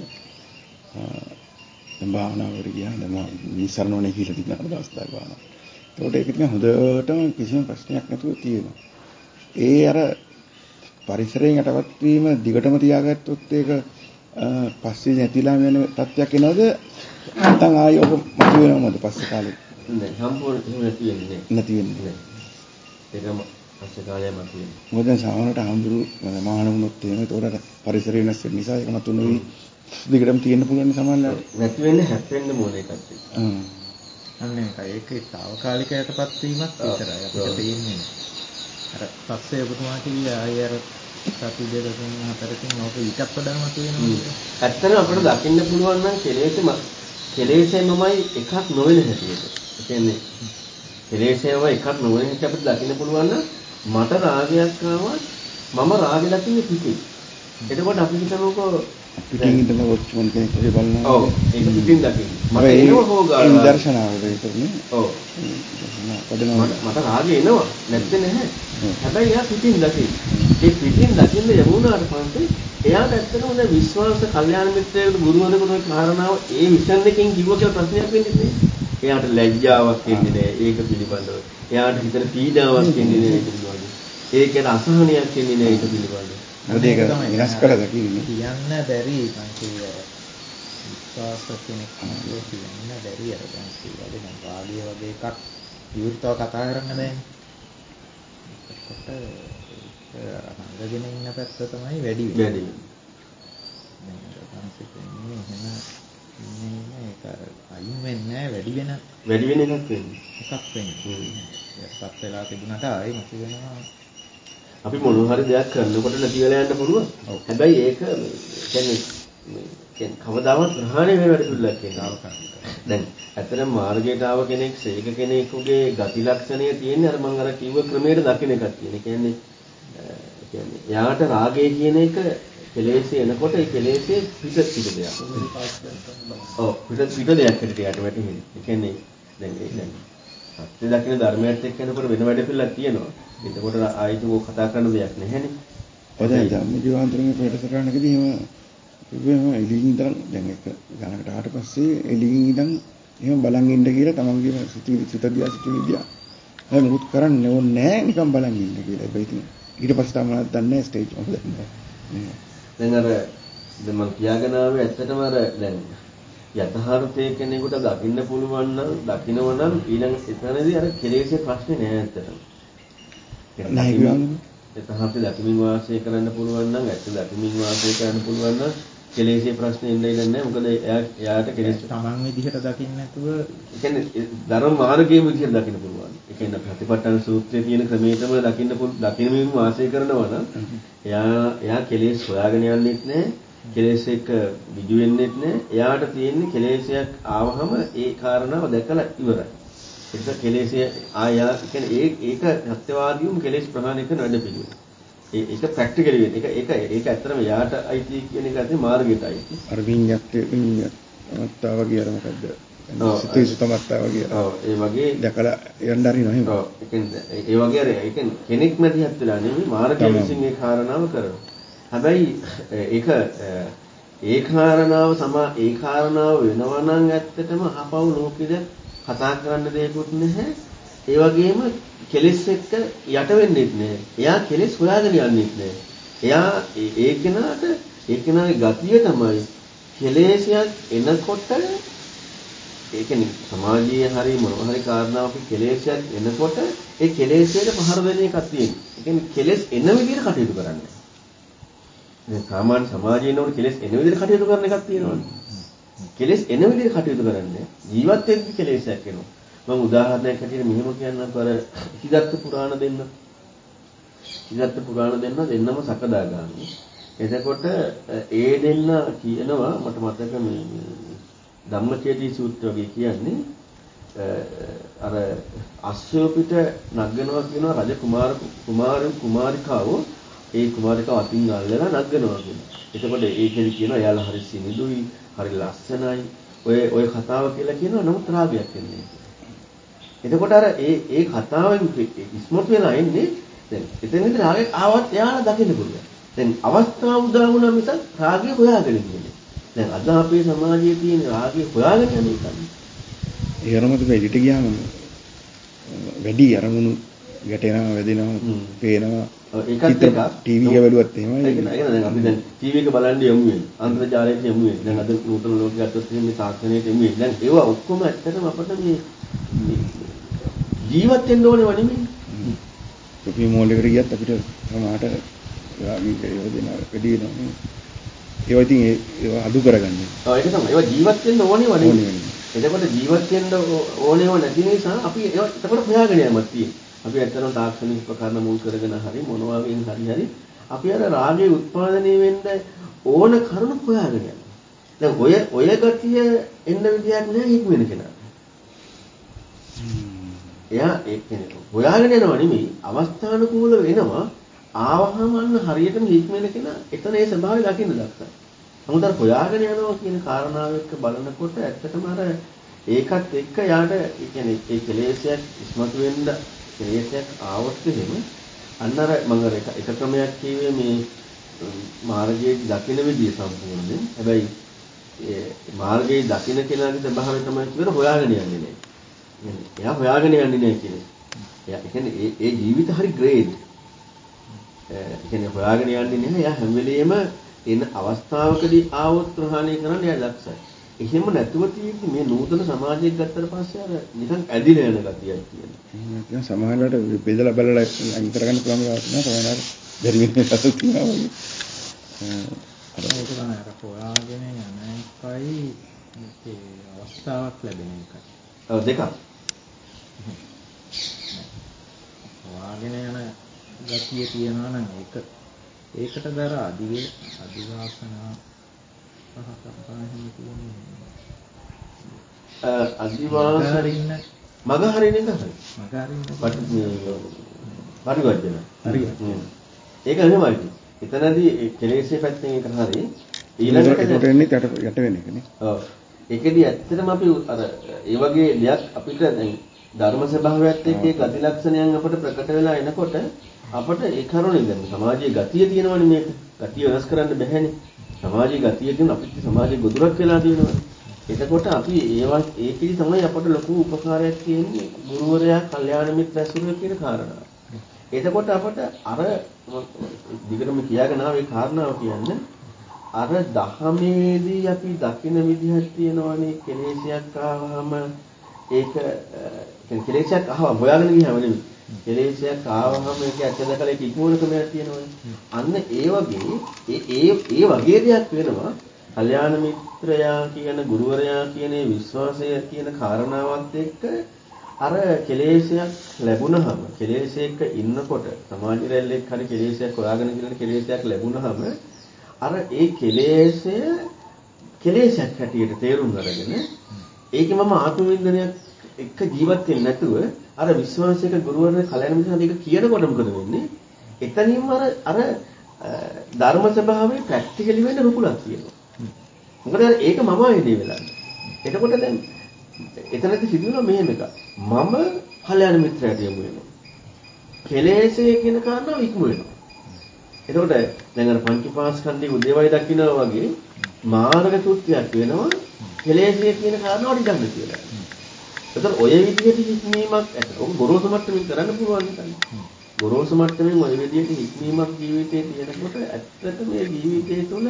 B: දැන් භාවනාවකට ගියා දැන් නිසරණෝනේ කියලා තිබුණා දවස් දහක භාවනාව. ඒකට ඒක නිකන් හොඳටම කිසිම ප්‍රශ්නයක් නැතුව තියෙනවා. ඒ අර පරිසරයෙන් යටපත් වීම දිගටම තියාගත්තොත් ඒක පස්සේ නැතිලා යන තත්ත්වයක් එනවද? නැත්නම් ආයෙ ඔක මතුවෙනවද පස්සේ කාලේ?
A: නෑ සම්පූර්ණ නැති වෙන්නේ
B: නැති වෙන්නේ.
A: ඒකම පස්සේ කාලේ මතුවෙන්නේ.
B: මොකද දැන් සාමාන්‍යයට ආඳුරු මහාන වුණොත් එහෙම ඒතකොට පරිසරය වෙනස් වෙන නිසා ඒක මතුවෙන වෙයි. දිගටම තියෙන්න පුළුවන් සමානලා.
A: නැති වෙන්නේ හැප්පෙන්න මොන එකක්ද?
B: හ්ම්.
C: අන්න ඒකයි. ඒකේ తాවකාලික යටපත් වීමක් විතරයි අපිට තේින්නේ. අර පස්සේ ඔබතුමා කිව්වේ ආයෙ අර සති දෙක තුන හතරකින් ඕක ඊටත් වඩා මතුවෙනවා.
A: ඇත්තටම අපිට දකින්න පුළුවන් නම් කෙලෙසෙම කෙලෙසෙමමයි එකක් නොවන හැටියට. ඒ කියන්නේ කෙලෙසෙම එකක් නොවන හැටියට අපිට දකින්න පුළුවන් නම් මට රාගයක් ආවම මම රාගෙ දකින්නේ පිටින්. එතකොට අපි හිතනකො
B: පිටින් ඉඳලා වොච්චමන් කෙනෙක් ඔය බලනවා.
A: ඔව් ඒක පිටින් දකින්නේ. මට එනව හොගාලා.
B: ඒ දර්ශනාව වෙන්නේ.
A: ඔව්. මට රාගේ එනවා නැත්නම් නැහැ. හැබැයි එයා පිටින් දකින්නේ. ඒ පිටින් දකින්න යමුනාට පස්සේ එයාට ඇත්තටම දැන් විශ්වාස කල්යාණ මිත්‍රයෙකුට ගුරුවරයෙකුට ওই කාරණාව ඒ විෂන් එකෙන් කිව්ව කියලා ප්‍රශ්නයක් වෙන්නේ නැහැ. එයාට ලැජ්ජාවක් එන්නේ නැහැ ඒක පිළිබඳව. එයාට හිතට පීඩාවක් එන්නේ නැහැ ඒක පිළිබඳව. ඒකේ අසහනයක් එන්නේ නැහැ ඒක පිළිබඳව.
B: මොකද ඒක විනාශ කරලා දකින්නේ.
C: කියන්න බැරි මං කියවර. විශ්වාස කෙනෙක් කියන්න බැරි අර දැන් කියවල දැන් රාගය වගේ එකක් විවෘතව කතා කරන්න බෑනේ. ඒකට අහංගගෙන ඉන්න පැත්ත තමයි වැඩි වෙන්නේ.
A: වැඩි වෙන්නේ.
C: දැන් තමයි කියන්නේ එහෙම ඉන්නේ ඒක අර අයින් වෙන්නේ නැහැ වැඩි වෙන
A: වැඩි වෙන එකක් වෙන්නේ.
C: එකක් වෙන්නේ. ඒකපත් වෙලා තිබුණාට ආයෙ මත වෙනවා.
A: අපි මොන හරි දෙයක් කරනකොට නැති වෙලා යන්න පුළුවන්. හැබැයි ඒක කියන්නේ මේ කවදාවත් ප්‍රහාණය වෙන වැඩ පිළිලක් කියනවා. දැන් ඇත්තටම මාර්ගයට ආව කෙනෙක් ශ්‍රේක කෙනෙකුගේ ගති ලක්ෂණය තියෙන්නේ අර මම අර කිව්ව ක්‍රමයට දකින්න එකක් තියෙන. කියන්නේ කියන්නේ යාට රාගය කියන එක කෙලෙසේ එනකොට ඒ කෙලෙසේ පිට පිට දෙයක්. ඔව් පිට පිට දෙයක් හැටියට යාට වැටෙන්නේ. ඒ කියන්නේ දැන් ඒ දැන් සත්‍ය දකින්න ධර්මයට එක්ක යනකොට වෙන වැඩ පිළිලක් තියෙනවා. එතකොට ආයෙත් ඕක කතා කරන්න දෙයක් නැහැනේ.
B: ඔය දැන් ධම්මජීවාන්තරගේ ප්‍රේතසරණකදී එහෙම කිව්වෙම එළියින් ඉඳන් දැන් එක ගණකට ආවට පස්සේ එළියින් ඉඳන් එහෙම බලන් ඉන්න කියලා තමන්ගේම සිතුවිලි සිතදියා සිතුවිලි දියා. අය මුකුත් කරන්න ඕනේ නැහැ නිකන් බලන් ඉන්න කියලා. ඒක ඉතින් ඊට පස්සේ තමයි මම දන්නේ ස්ටේජ් එක දැන්.
A: දැන් අර දැන් මම කියාගෙන ආවේ ඇත්තටම අර දැන් යථාර්ථයේ කෙනෙකුට දකින්න පුළුවන් නම් දකින්නව නම් ඊළඟ එතනදී අර කෙලෙසේ ප්‍රශ්නේ නෑ ඇත්තටම.
B: නෑ කියන්නේ
A: යථාර්ථය දකිමින් වාසය කරන්න පුළුවන් නම් ඇත්ත දකිමින් වාසය කරන්න පුළුවන් නම් කෙලෙසේ ප්‍රශ්නේ ඉන්න ඉන්න නෑ. මොකද එයා එයාට කෙලෙස්
C: තමන් විදිහට දකින්න නැතුව
A: ඒ කියන්නේ ධර්ම මාර්ගයේ විදිහට දකින්න පුළුවන්. ඒ කියන්නේ ප්‍රතිපත්තන සූත්‍රයේ තියෙන ක්‍රමයටම දකින්න දකිමින් වාසය කරනවා නම් එයා එයා කෙලෙස් හොයාගෙන යන්නෙත් නෑ. කෙලෙස් එක්ක විදු වෙන්නෙත් නෑ. එයාට තියෙන්නේ කෙලෙසයක් ආවහම ඒ කාරණාව දැකලා ඉවරයි. ඒක කෙලෙසය ආයා කියන්නේ ඒ ඒක සත්‍යවාදීවම කෙලෙස් ප්‍රහාණය කරන වැඩ පිළිවෙල. ඒ ඒක ප්‍රැක්ටිකලි වෙන්නේ. ඒක ඒක ඒක ඇත්තටම යාට අයිති කියන එක ඇත්තේ මාර්ගයට අයිති.
B: අර විඤ්ඤාත්ය විඤ්ඤාත්තාව කියන මොකද්ද? සිතේ සුතමත්තාව කියන.
A: ඔව් ඒ වගේ
B: දැකලා යන්න හරිනවා එහෙම.
A: ඔව් ඒ කියන්නේ ඒ වගේ අර ඒ කියන්නේ කෙනෙක් මැදිහත් වෙලා නෙමෙයි මාර්ගය විසින් ඒ කාරණාව කරනවා. හැබැයි ඒක ඒ කාරණාව සමා ඒ කාරණාව වෙනවා නම් ඇත්තටම අහපව් ලෝකෙද කතා කරන්න දෙයක්වත් නැහැ. ඒ වගේම කෙලෙස් එක්ක යට වෙන්නෙත් නැහැ. එයා කෙලෙස් හොයාගෙන යන්නෙත් නැහැ. එයා ඒ කෙනාට ඒ කෙනාගේ ගතිය තමයි කෙලෙසයක් එනකොට ඒ කියන්නේ සමාජීය හරි මොනවා හරි කාරණාවක කෙලෙසයක් එනකොට ඒ කෙලෙසයට පහර දෙන එකක් තියෙනවා. ඒ කියන්නේ කෙලෙස් එන විදිහට කටයුතු කරන්නේ. දැන් සාමාන්‍ය සමාජයේ නෝන කෙලෙස් එන විදිහට කටයුතු කරන එකක් තියෙනවනේ. කෙලෙස් එන විදිහට කටයුතු කරන්නේ ජීවත් වෙද්දි කෙලෙසයක් එනවා. මම උදාහරණයක් හැටියට මෙහෙම කියන්නම්කෝ අර හිදත්ත පුරාණ දෙන්න. හිදත්ත පුරාණ දෙන්න දෙන්නම සකදාගාමි. එතකොට ඒ දෙන්න කියනවා මට මතක මේ ධම්මචේතී සූත්‍රය වගේ කියන්නේ අර අස්සය පිට නගනවා කියනවා රජ කුමාර කුමාර කුමාරිකාව ඒ කුමාරිකාව අතින් අල්ලලා නගනවා කියනවා. එතකොට ඒකෙදි කියනවා එයාලා හරි සිනිඳුයි, හරි ලස්සනයි. ඔය ඔය කතාව කියලා කියනවා නමුත් රාගයක් එන්නේ. එතකොට අර ඒ ඒ කතාවෙන් ඉස්මතු වෙලා එන්නේ දැන් එතනදී රාගයක් ආවත් එයාලා දකින්න පුළුවන්. දැන් අවස්ථාව උදා වුණා මිසක් රාගය හොයාගෙන ඉන්නේ. දැන් අද අපේ සමාජයේ තියෙන රාගය හොයාගෙන යන එකනේ.
B: ඒ අරමුණට එළිට ගියාම වැඩි අරමුණු ගැටෙනවා, වැදෙනවා, පේනවා.
A: ඒකත් එකක්
B: ටීවී එක බැලුවත් එහෙමයි.
A: ඒක නේද දැන් අපි දැන් ටීවී එක බලන්න යමු වෙන්නේ. අන්තර්ජාලයට යමු වෙන්නේ. දැන් අද නූතන ලෝකයක් ගත්තොත් මේ තාක්ෂණයට යමු වෙන්නේ. දැන් ඒවා ඔක්කොම ඇත්තටම අපිට මේ ජීවත් වෙන්න ඕනේ වනේ.
B: අපි මෝලෙකට ගියත් අපිට සමහරට රාගී ඒවා දෙන වැඩි වෙනවා. ඒවා ඉතින් ඒවා අඩු කරගන්න.
A: ඔව් ඒක තමයි. ඒවා ජීවත් වෙන්න ඕනේ වනේ. එතකොට ජීවත් වෙන්න ඕනේව නැති නිසා අපි ඒවා එතකොට හොයාගෙන යමක් තියෙනවා. අපි ඇත්තටම තාක්ෂණික උපකරණ මුල් කරගෙන හරි මොනවා වෙන හරි හරි අපි අර රාගයේ උත්පාදනය වෙන්න ඕන කරුණු හොයාගෙන යනවා. දැන් ඔය ඔය ගතිය එන්න විදියක් නෑ හිත වෙන කෙනා. එයා ඒ කෙනෙක් හොයාගෙන යනවා නෙමෙයි අවස්ථානුකූල වෙනවා ආවහම අන්න හරියටම හිත වෙන කෙනා එතන ඒ ස්වභාවය දකින්න දක්සයි. නමුත් අර හොයාගෙන යනවා කියන කාරණාව එක්ක බලනකොට ඇත්තටම අර ඒකත් එක්ක යාට ඒ කියන්නේ ඒ කෙලෙසයක් ඉස්මතු වෙන්න කෙලෙසයක් ආවොත් එහෙම අන්න අර මම අර එක එක ක්‍රමයක් කියුවේ මේ මාර්ගයේ දකින විදිය සම්පූර්ණයෙන්. හැබැයි ඒ මාර්ගයේ දකින කෙනාගේ ස්වභාවය තමයි කියන්නේ හොයාගෙන යන්නේ නෑ. එයා හොයාගෙන යන්නේ නෑ කියන්නේ. එයා කියන්නේ ඒ ඒ ජීවිත හරි ග්‍රේඩ්. ඒ කියන්නේ හොයාගෙන යන්නේ නැහැ. එයා හැම වෙලෙම එන අවස්ථාවකදී ආවොත් ප්‍රහාණය කරන්න එයා දක්ෂයි. එහෙම නැතුව තියෙද්දි මේ නූතන සමාජයක් ගත්තට පස්සේ අර නිකන් ඇදිලා යන ගතියක් තියෙනවා.
B: ඒක සමාජයට බෙදලා බලලා අයින් කරගන්න පුළුවන් වෙලාවක් නෑ. සමහරවිට බැරි වෙන්නේ නැසත් තියෙනවා වගේ.
C: අර ඒක තමයි අර හොයාගෙන යන එකයි මේ අවස්ථාවක් ලැබෙන එකයි.
A: ඔව් දෙකක්.
C: හොයාගෙන යන ගතිය තියෙනවා නම් ඒක ඒකට දර අදි අදිවාසනා
A: අදිවාසරින්න මග හරින එක හරි.
C: මග හරින්න
A: පරිවර්තන.
C: හරියට.
A: ඒක එහෙමයි. එතනදී කෙලෙස්ේ පැත්තෙන් එක හරි ඊළඟට
B: ඒකට එන්නේ යට යට වෙන එකනේ.
A: ඔව්. ඒකෙදි ඇත්තටම අපි අර ඒ වගේ දෙයක් අපිට දැන් ධර්ම ස්වභාවයත් එක්ක ඒ ගති ලක්ෂණයන් අපිට ප්‍රකට වෙලා එනකොට අපිට ඒ කරුණේ දැන් සමාජයේ ගතිය තියෙනවනේ මේක. ගතිය වෙනස් කරන්න බැහැනේ. සමාජයේ ගතිය කියන අපිට සමාජයේ ගොදුරක් වෙලා තියෙනවා. එතකොට අපි ඒවා ඒකෙදි තමයි අපට ලොකු උපකාරයක් තියෙන්නේ ගුරුවරයා, කල්යාණ මිත්‍ර ඇසුර කියන කාරණා. එතකොට අපට අර දිගටම කියාගෙන ආවේ කාරණාව කියන්නේ අර දහමේදී අපි දකින විදිහක් තියෙනවානේ කෙලෙසයක් ආවම ඒක කියන්නේ කෙලෙසයක් ආවම හොයාගෙන ගියාම නෙමෙයි. කෙලෙසයක් ආවම ඒක ඇත්ත දැකලා ඒක ඉක්මවන ක්‍රමයක් තියෙනවානේ. අන්න ඒ වගේ ඒ ඒ ඒ වගේ දෙයක් වෙනවා. කල්යාණ මිත්‍රයා කියන ගුරුවරයා කියන විශ්වාසය කියන කාරණාවත් එක්ක අර කෙලෙසයක් ලැබුණාම කෙලෙසයක ඉන්නකොට සමාජ රැල්ලෙක් හරි කෙලෙසයක් හොයාගෙන ඉන්න කෙලෙසයක් ලැබුණාම අර ඒ කෙලෙසය කෙලෙසයක් හැටියට තේරුම් අරගෙන ඒකේ මම ආත්ම වින්දනයක් එක්ක ජීවත් වෙන්නේ නැතුව අර විශ්වාසයක ගුරුවරයා කල්යාණ මිත්‍රයා දෙක කියනකොට මොකද වෙන්නේ? එතනින්ම අර අර ධර්ම ස්වභාවයේ ප්‍රැක්ටිකලි වෙන්න රුකුලක් තියෙනවා. මොකද ඒක මම ආයේදී වෙලා. එතකොට දැන් එතනදී සිදුවෙනවා මෙහෙම එකක්. මම කල්යාණ මිත්‍රයාට යමු වෙනවා. කෙලෙසේ කියන කාරණාව ඉක්ම වෙනවා. එතකොට දැන් අර පංචපාස්කන්ධයේ උදේවයි දකින්නවා වගේ මාර්ග කෘත්‍යයක් වෙනවා කෙලෙසේ කියන කාරණාවට ඉඳන් කියලා. එතකොට ඔය විදිහට හික්මීමක් ඇත. ඔක ගොරෝසු මට්ටමින් කරන්න පුළුවන් නිකන්. ගොරෝසු මට්ටමින් ඔය විදිහට හික්මීමක් ජීවිතේ තියෙනකොට ඇත්තට මේ ජීවිතය තුළ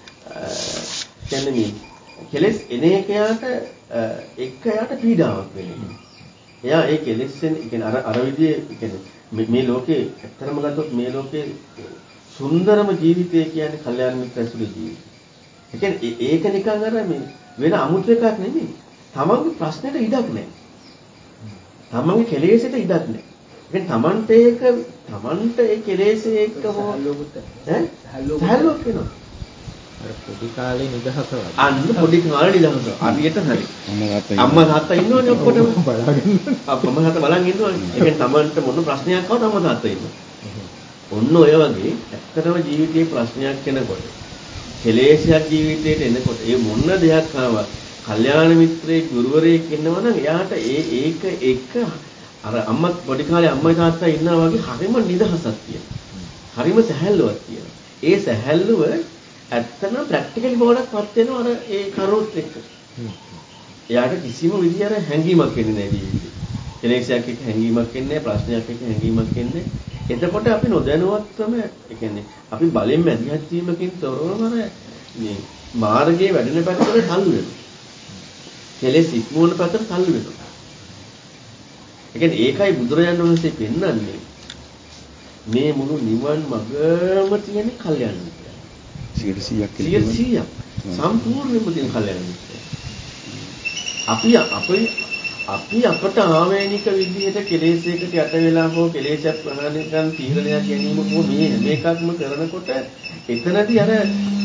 A: කියන්නේ මේ කෙලෙස් එන එකයට එක්ක යට පීඩාවක් වෙන්නේ. එයා ඒ කෙලෙස්ෙන් කියන්නේ අර අර විදිහේ කියන්නේ මේ ලෝකේ ඇත්තටම ගත්තොත් මේ ලෝකේ සුන්දරම ජීවිතය කියන්නේ කල්යාණ මිත්‍ර ඇසුරේ ජීවිතය. ඒ කියන්නේ ඒක නිකන් අර මේ වෙන අමුතු එකක් නෙමෙයි. තමන්ගේ ප්‍රශ්නෙට ඉඩක් නැහැ. තමන්ගේ කෙලෙසට ඉඩක් නැහැ. ඒ තමන්ට ඒක තමන්ට ඒ කෙලෙසේ එක්ක හෝ ඈ හැල්ලුවක් වෙනවා.
C: අර පොඩි කාලේ නිදහස වගේ.
A: අන්න පොඩි කාලේ නිදහස. හරියට හරි. අම්මා තාත්තා ඉන්නවනේ ඔක්කොටම
C: බලාගෙන.
A: අම්මා තාත්තා බලන් ඉන්නවනේ. ඒ කියන්නේ තමන්ට මොන ප්‍රශ්නයක් ආවද අම්මා තාත්තා ඉන්නවා. ඔන්න ඔය වගේ ඇත්තටම ජීවිතේ ප්‍රශ්නයක් එනකොට කෙලෙසයක් ජීවිතේට එනකොට ඒ මොන දෙයක් ආවත් කල්යාණ මිත්‍රයෙක් ගුරුවරයෙක් ඉන්නවා නම් එයාට ඒ ඒක එක අර අම්මා පොඩි කාලේ අම්මයි තාත්තා ඉන්නා වගේ හරිම නිදහසක් තියෙනවා. හරිම සැහැල්ලුවක් තියෙනවා. ඒ සැහැල්ලුව ඇත්තම ප්‍රැක්ටිකලි බෝඩක් පත් වෙනවා අර ඒ කරුත් එක්ක. එයාට කිසිම විදියට හැංගීමක් එන්නේ නැහැ ජීවිතේ. කෙලෙසයක් එක්ක හැංගීමක් එන්නේ නැහැ, ප්‍රශ්නයක් එක්ක හැංගීමක් එන්නේ. එතකොට අපි නොදැනුවත්වම ඒ කියන්නේ අපි බලෙන් මැදිහත් වීමකින් තොරවම අර මේ මාර්ගයේ වැඩෙන පැත්තට තල්ලු වෙනවා. කෙලෙස් ඉක්මවන පැත්තට තල්ලු වෙනවා. ඒ කියන්නේ ඒකයි බුදුරජාණන් වහන්සේ පෙන්වන්නේ මේ මුළු නිවන් මඟම තියෙන කල්යන්න මිත්‍රය.
B: සියයට සීයක්
A: සියයට සීයක් සම්පූර්ණයෙන්ම තියෙන කල්යන්න මිත්‍රය. අපි අපි අපි අපට ආවේනික විදිහට කෙලෙසයකට යට වෙලා හෝ කෙලෙසයක් ප්‍රහාණය කරන තීරණයක් ගැනීම හෝ මේ හැම එකක්ම කරනකොට එතනදී අර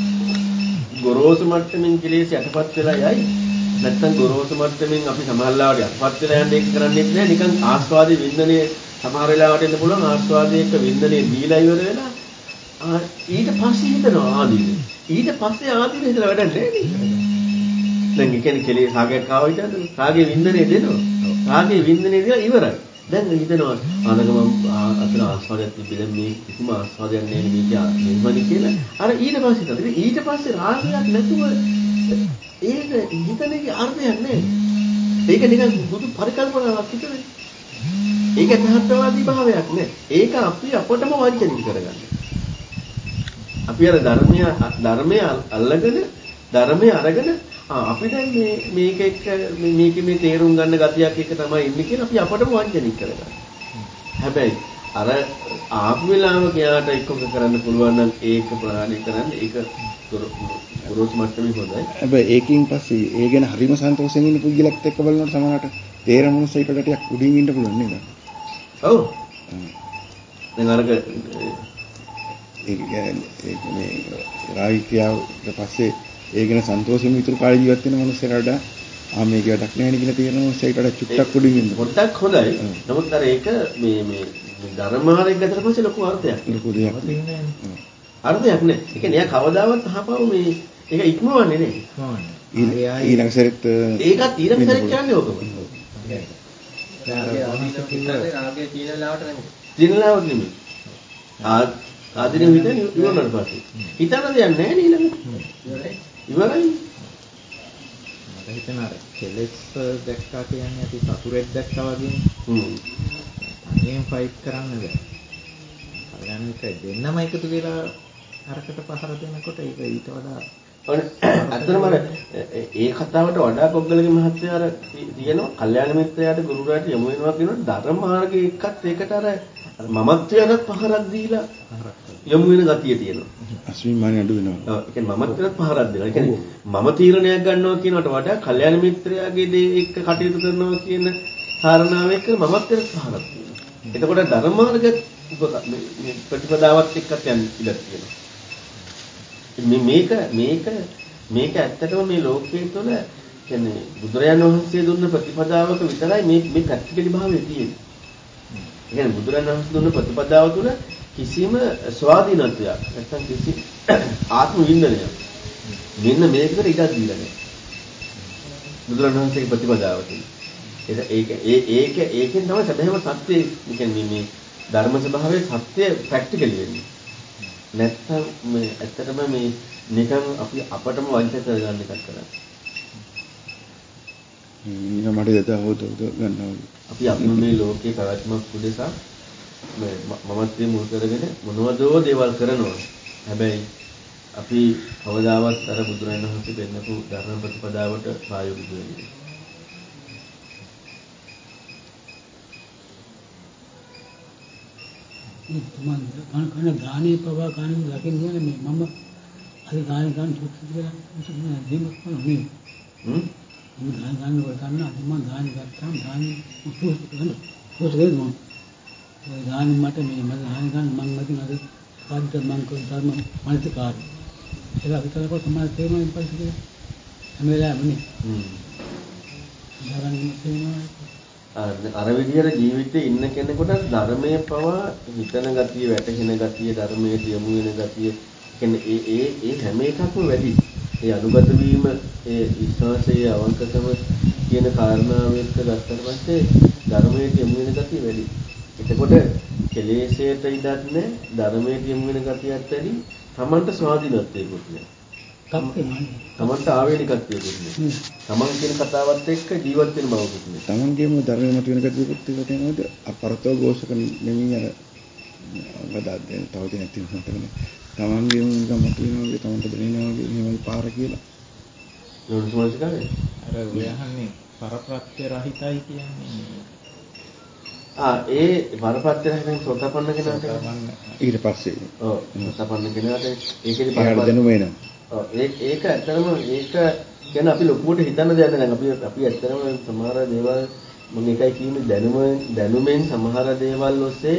A: ගොරෝසු මට්ටමින් කෙලෙස යටපත් වෙලා යයි. නැත්තම් ගොරෝසු මට්ටමින් අපි සමහරලාවට යටපත් වෙලා යන්න ඒක කරන්නේ නැහැ. නිකන් ආස්වාදයේ වින්දනයේ සමහර වෙලාවට එන්න පුළුවන් ආස්වාදයේක වින්දනයේ දීලා ඉවර වෙලා ඊට පස්සේ හිතනවා ආදීනේ. ඊට පස්සේ ආදීනේ හිතලා වැඩක් නැහැ නේ. දැන් ඒ කියන්නේ කෙලේ රාගයක් ආව විතරද? රාගේ වින්දනේ දෙනවා. රාගේ වින්දනේ දීලා ඉවරයි. දැන් හිතනවා අනගම අතන ආස්වාදයක් තිබෙන මේ කිසිම ආස්වාදයක් නැහැ මේක නිර්මණි කියලා. අර ඊට පස්සේ හිතනවා. ඊට පස්සේ රාගයක් නැතුව ඒක හිතන්නේ අර්ථයක් නැහැ. ඒක නිකන් බුදු පරිකල්පනාවක් විතරයි. ඒක තහත්වාදී භාවයක් නේ. ඒක අපි අපටම වංචනික කරගන්න. අපි අර ධර්මය ධර්මය අල්ලගෙන ධර්මය අරගෙන අපි දැන් මේ මේක එක්ක මේක මේ තේරුම් ගන්න ගතියක් එක තමයි ඉන්නේ කියලා අපි අපටම වංචනික කරගන්න. හැබැයි අර ආපු වෙලාවක යාට එක්ක කරන්න පුළුවන් නම් ඒක ප්‍රහාණය කරන්න ඒක ගොරෝසු මට්ටමේ හොඳයි.
B: හැබැයි ඒකින් පස්සේ ඒ ගැන හරිම සන්තෝෂයෙන් ඉන්න පුද්ගලෙක් එක්ක බලනකොට සමහරට තේරෙන සයිකට ටිකක් උඩින් ඉන්න පුළුවන් නේද?
A: ඔව්. දැන් අරක
B: ඒ කියන්නේ රාගිකයාට පස්සේ ඒ ගැන සන්තෝෂයෙන් විතර කාලේ ජීවත් වෙන මනුස්සයරට ආ මේක වැඩක් නැහැ නේ කියලා තේරෙන මනුස්සයකට චුට්ටක් උඩින් ඉන්න.
A: පොඩ්ඩක් හොඳයි. නමුත් අර ඒක මේ මේ ධර්මාරයක් ගතට පස්සේ ලොකු අර්ථයක්.
B: ලොකු දෙයක්
C: තියෙන්නේ
A: අර්ථයක් නෑ. ඒ කියන්නේ එයා කවදාවත් අහපව මේ ඒක ඉක්මවන්නේ නේ.
C: ඉක්මවන්නේ.
B: ඊළඟ සැරෙත්
A: ඒකත් ඊළඟ සැරේ කියන්නේ ඕකම.
E: රාගය තියෙන වෙලාවට නෙමෙයි.
A: තියෙන වෙලාවට නෙමෙයි. ආ ආදින විතර ඉවරනට පස්සේ. හිතන්න දෙයක් නෑ නේ ඊළඟ. ඉවරයි. ඉවරයි.
C: මට හිතෙනවා අර කෙලෙස් දැක්කා කියන්නේ අපි සතුරෙක් දැක්කා වගේ.
A: හ්ම්.
C: තනියෙන් ෆයිට් කරන්න බෑ. කල්යනා මිත්‍රයි දෙන්නම එකතු වෙලා අරකට පහර දෙනකොට ඒක ඊට වඩා
A: අතරම අර ඒ කතාවට වඩා පොග්ගලගේ මහත්තයා අර තියෙනවා කල්යාණ මිත්‍රයාට ගුරුවරයාට යොමු වෙනවා කියනොත් ධර්ම මාර්ගයේ එක්කත් ඒකට අර මමත්වයටත් පහරක් දීලා යොමු වෙන ගතිය තියෙනවා.
B: අස්විමානිය අඩු වෙනවා.
A: ඔව් ඒ කියන්නේ මමත්වයටත් පහරක් දෙනවා. ඒ කියන්නේ මම තීරණයක් ගන්නවා කියනකට වඩා කල්යාණ මිත්‍රයාගේ දේ එක්ක කටයුතු කරනවා කියන කාරණාව එක්ක මමත්වයටත් පහරක් දෙනවා. එතකොට ධර්ම මාර්ගයේ මේ ප්‍රතිපදාවත් එක්කත් යන්න ඉඩ තියෙනවා. මේක මේක මේක ඇත්තටම මේ ලෝකයේ තුල කියන්නේ බුදුරජාණන් වහන්සේ දුන්න ප්‍රතිපදාවක විතරයි මේ මේ ප්‍රැක්ටිකලි භාවය තියෙන්නේ. ඒ කියන්නේ බුදුරජාණන් වහන්සේ දුන්න ප්‍රතිපදාව තුල කිසිම ස්වාධීනත්වයක් නැත්නම් කිසි ආත්ම වින්දනයක් මෙන්න මේකට ඉඩක් දීලා නැහැ. බුදුරජාණන් වහන්සේගේ ප්‍රතිපදාව තුල. ඒක ඒ ඒක ඒකෙන් තමයි සැබෑම සත්‍ය කියන්නේ මේ ධර්ම ස්වභාවයේ සත්‍ය ප්‍රැක්ටිකලි වෙන්නේ. නැත්තම් මේ ඇත්තටම මේ නිකන් අපි අපටම වංචක කරගන්න එකක් කරන්නේ.
B: ඊට මට යතහොත ගන්නවා.
A: අපි අපි මේ ලෝකේ පැවැත්මක් උදෙසා මේ මමත්වයේ මුල් කරගෙන මොනවදෝ දේවල් කරනවා. හැබැයි අපි කවදාවත් අර බුදුරජාණන් වහන්සේ දෙන්නපු ධර්ම ප්‍රතිපදාවට ප්‍රායෝගික වෙන්නේ.
D: මම කන කන ගානේ පවා ගානේ දකින්න ඕනේ මේ මම අද ගානේ ගන්න සුත්ති කියලා මුතුනේ දෙමක් නෙමෙයි.
A: හ්ම්
D: මම ගාන ගන්න වල ගන්න අද මම ගානේ ගත්තාම ගානේ උතුස් ගන්න උතුස් ගේද මම ඒ ගානේ මට මේ මම ගානේ ගන්න මම මතින් අද කාද්ද මම කෝ ධර්ම මනිත කාර්ය ඒක විතරක් තමයි තේරුම් ගන්න කියලා හැම වෙලාවෙම නේ.
A: හ්ම්
D: ධර්මයේ තේනවා
A: අර විදිහට ජීවිතේ ඉන්න කෙනෙකුට ධර්මයේ පවා හිතන ගතිය, වැටහෙන ගතිය, ධර්මයේ යොමු වෙන ගතිය කියන්නේ ඒ ඒ ඒ හැම එකක්ම වැඩි. ඒ අනුගත වීම, ඒ විශ්වාසයේ අවංකකම කියන කාරණාව එක්ක ගත්තට පස්සේ ධර්මයට යොමු වෙන ගතිය වැඩි. එතකොට කෙලෙසයට ඉඩක් නැහැ, ධර්මයට යොමු වෙන ගතියක් වැඩි. තමන්ට ස්වාධීනත්වයකුත් නැහැ. තමන්ට ආවේනිකත්වයකුත් නැහැ. තමන් කියන කතාවත් එක්ක ජීවත් වෙන බවකුත් නැහැ.
B: තමන්ගේම ධර්මයේ මත වෙන ගතියකුත් තියෙනවද? අපරතෝ ഘോഷක නෙමෙයි අර වදාද්දෙන් තව දෙයක් තියෙනවා තමයි. තමන්ගේම නිකන් මත වෙනවා වගේ තමන්ට දැනෙනවා වගේ එහෙමයි පාර කියලා.
A: යෝනිසමනසිකාරය.
C: අර ඔය අහන්නේ පරප්‍රත්‍ය රහිතයි කියන්නේ.
A: ආ ඒ පරපත්‍ය රහිතෙන් සෝතපන්න කෙනාට
B: ඊට පස්සේ
A: ඔව් සෝතපන්න කෙනාට ඒකේදී
B: පරපත්‍ය දැනුම එනවා.
A: ඔව් ඒ ඒක ඇත්තටම ඒක කියන්නේ අපි ලොකුවට හිතන්න දෙයක් නැහැ. අපි අපි ඇත්තටම සමහර දේවල් මම එකයි කියන්නේ දැනුම දැනුමෙන් සමහර දේවල් ඔස්සේ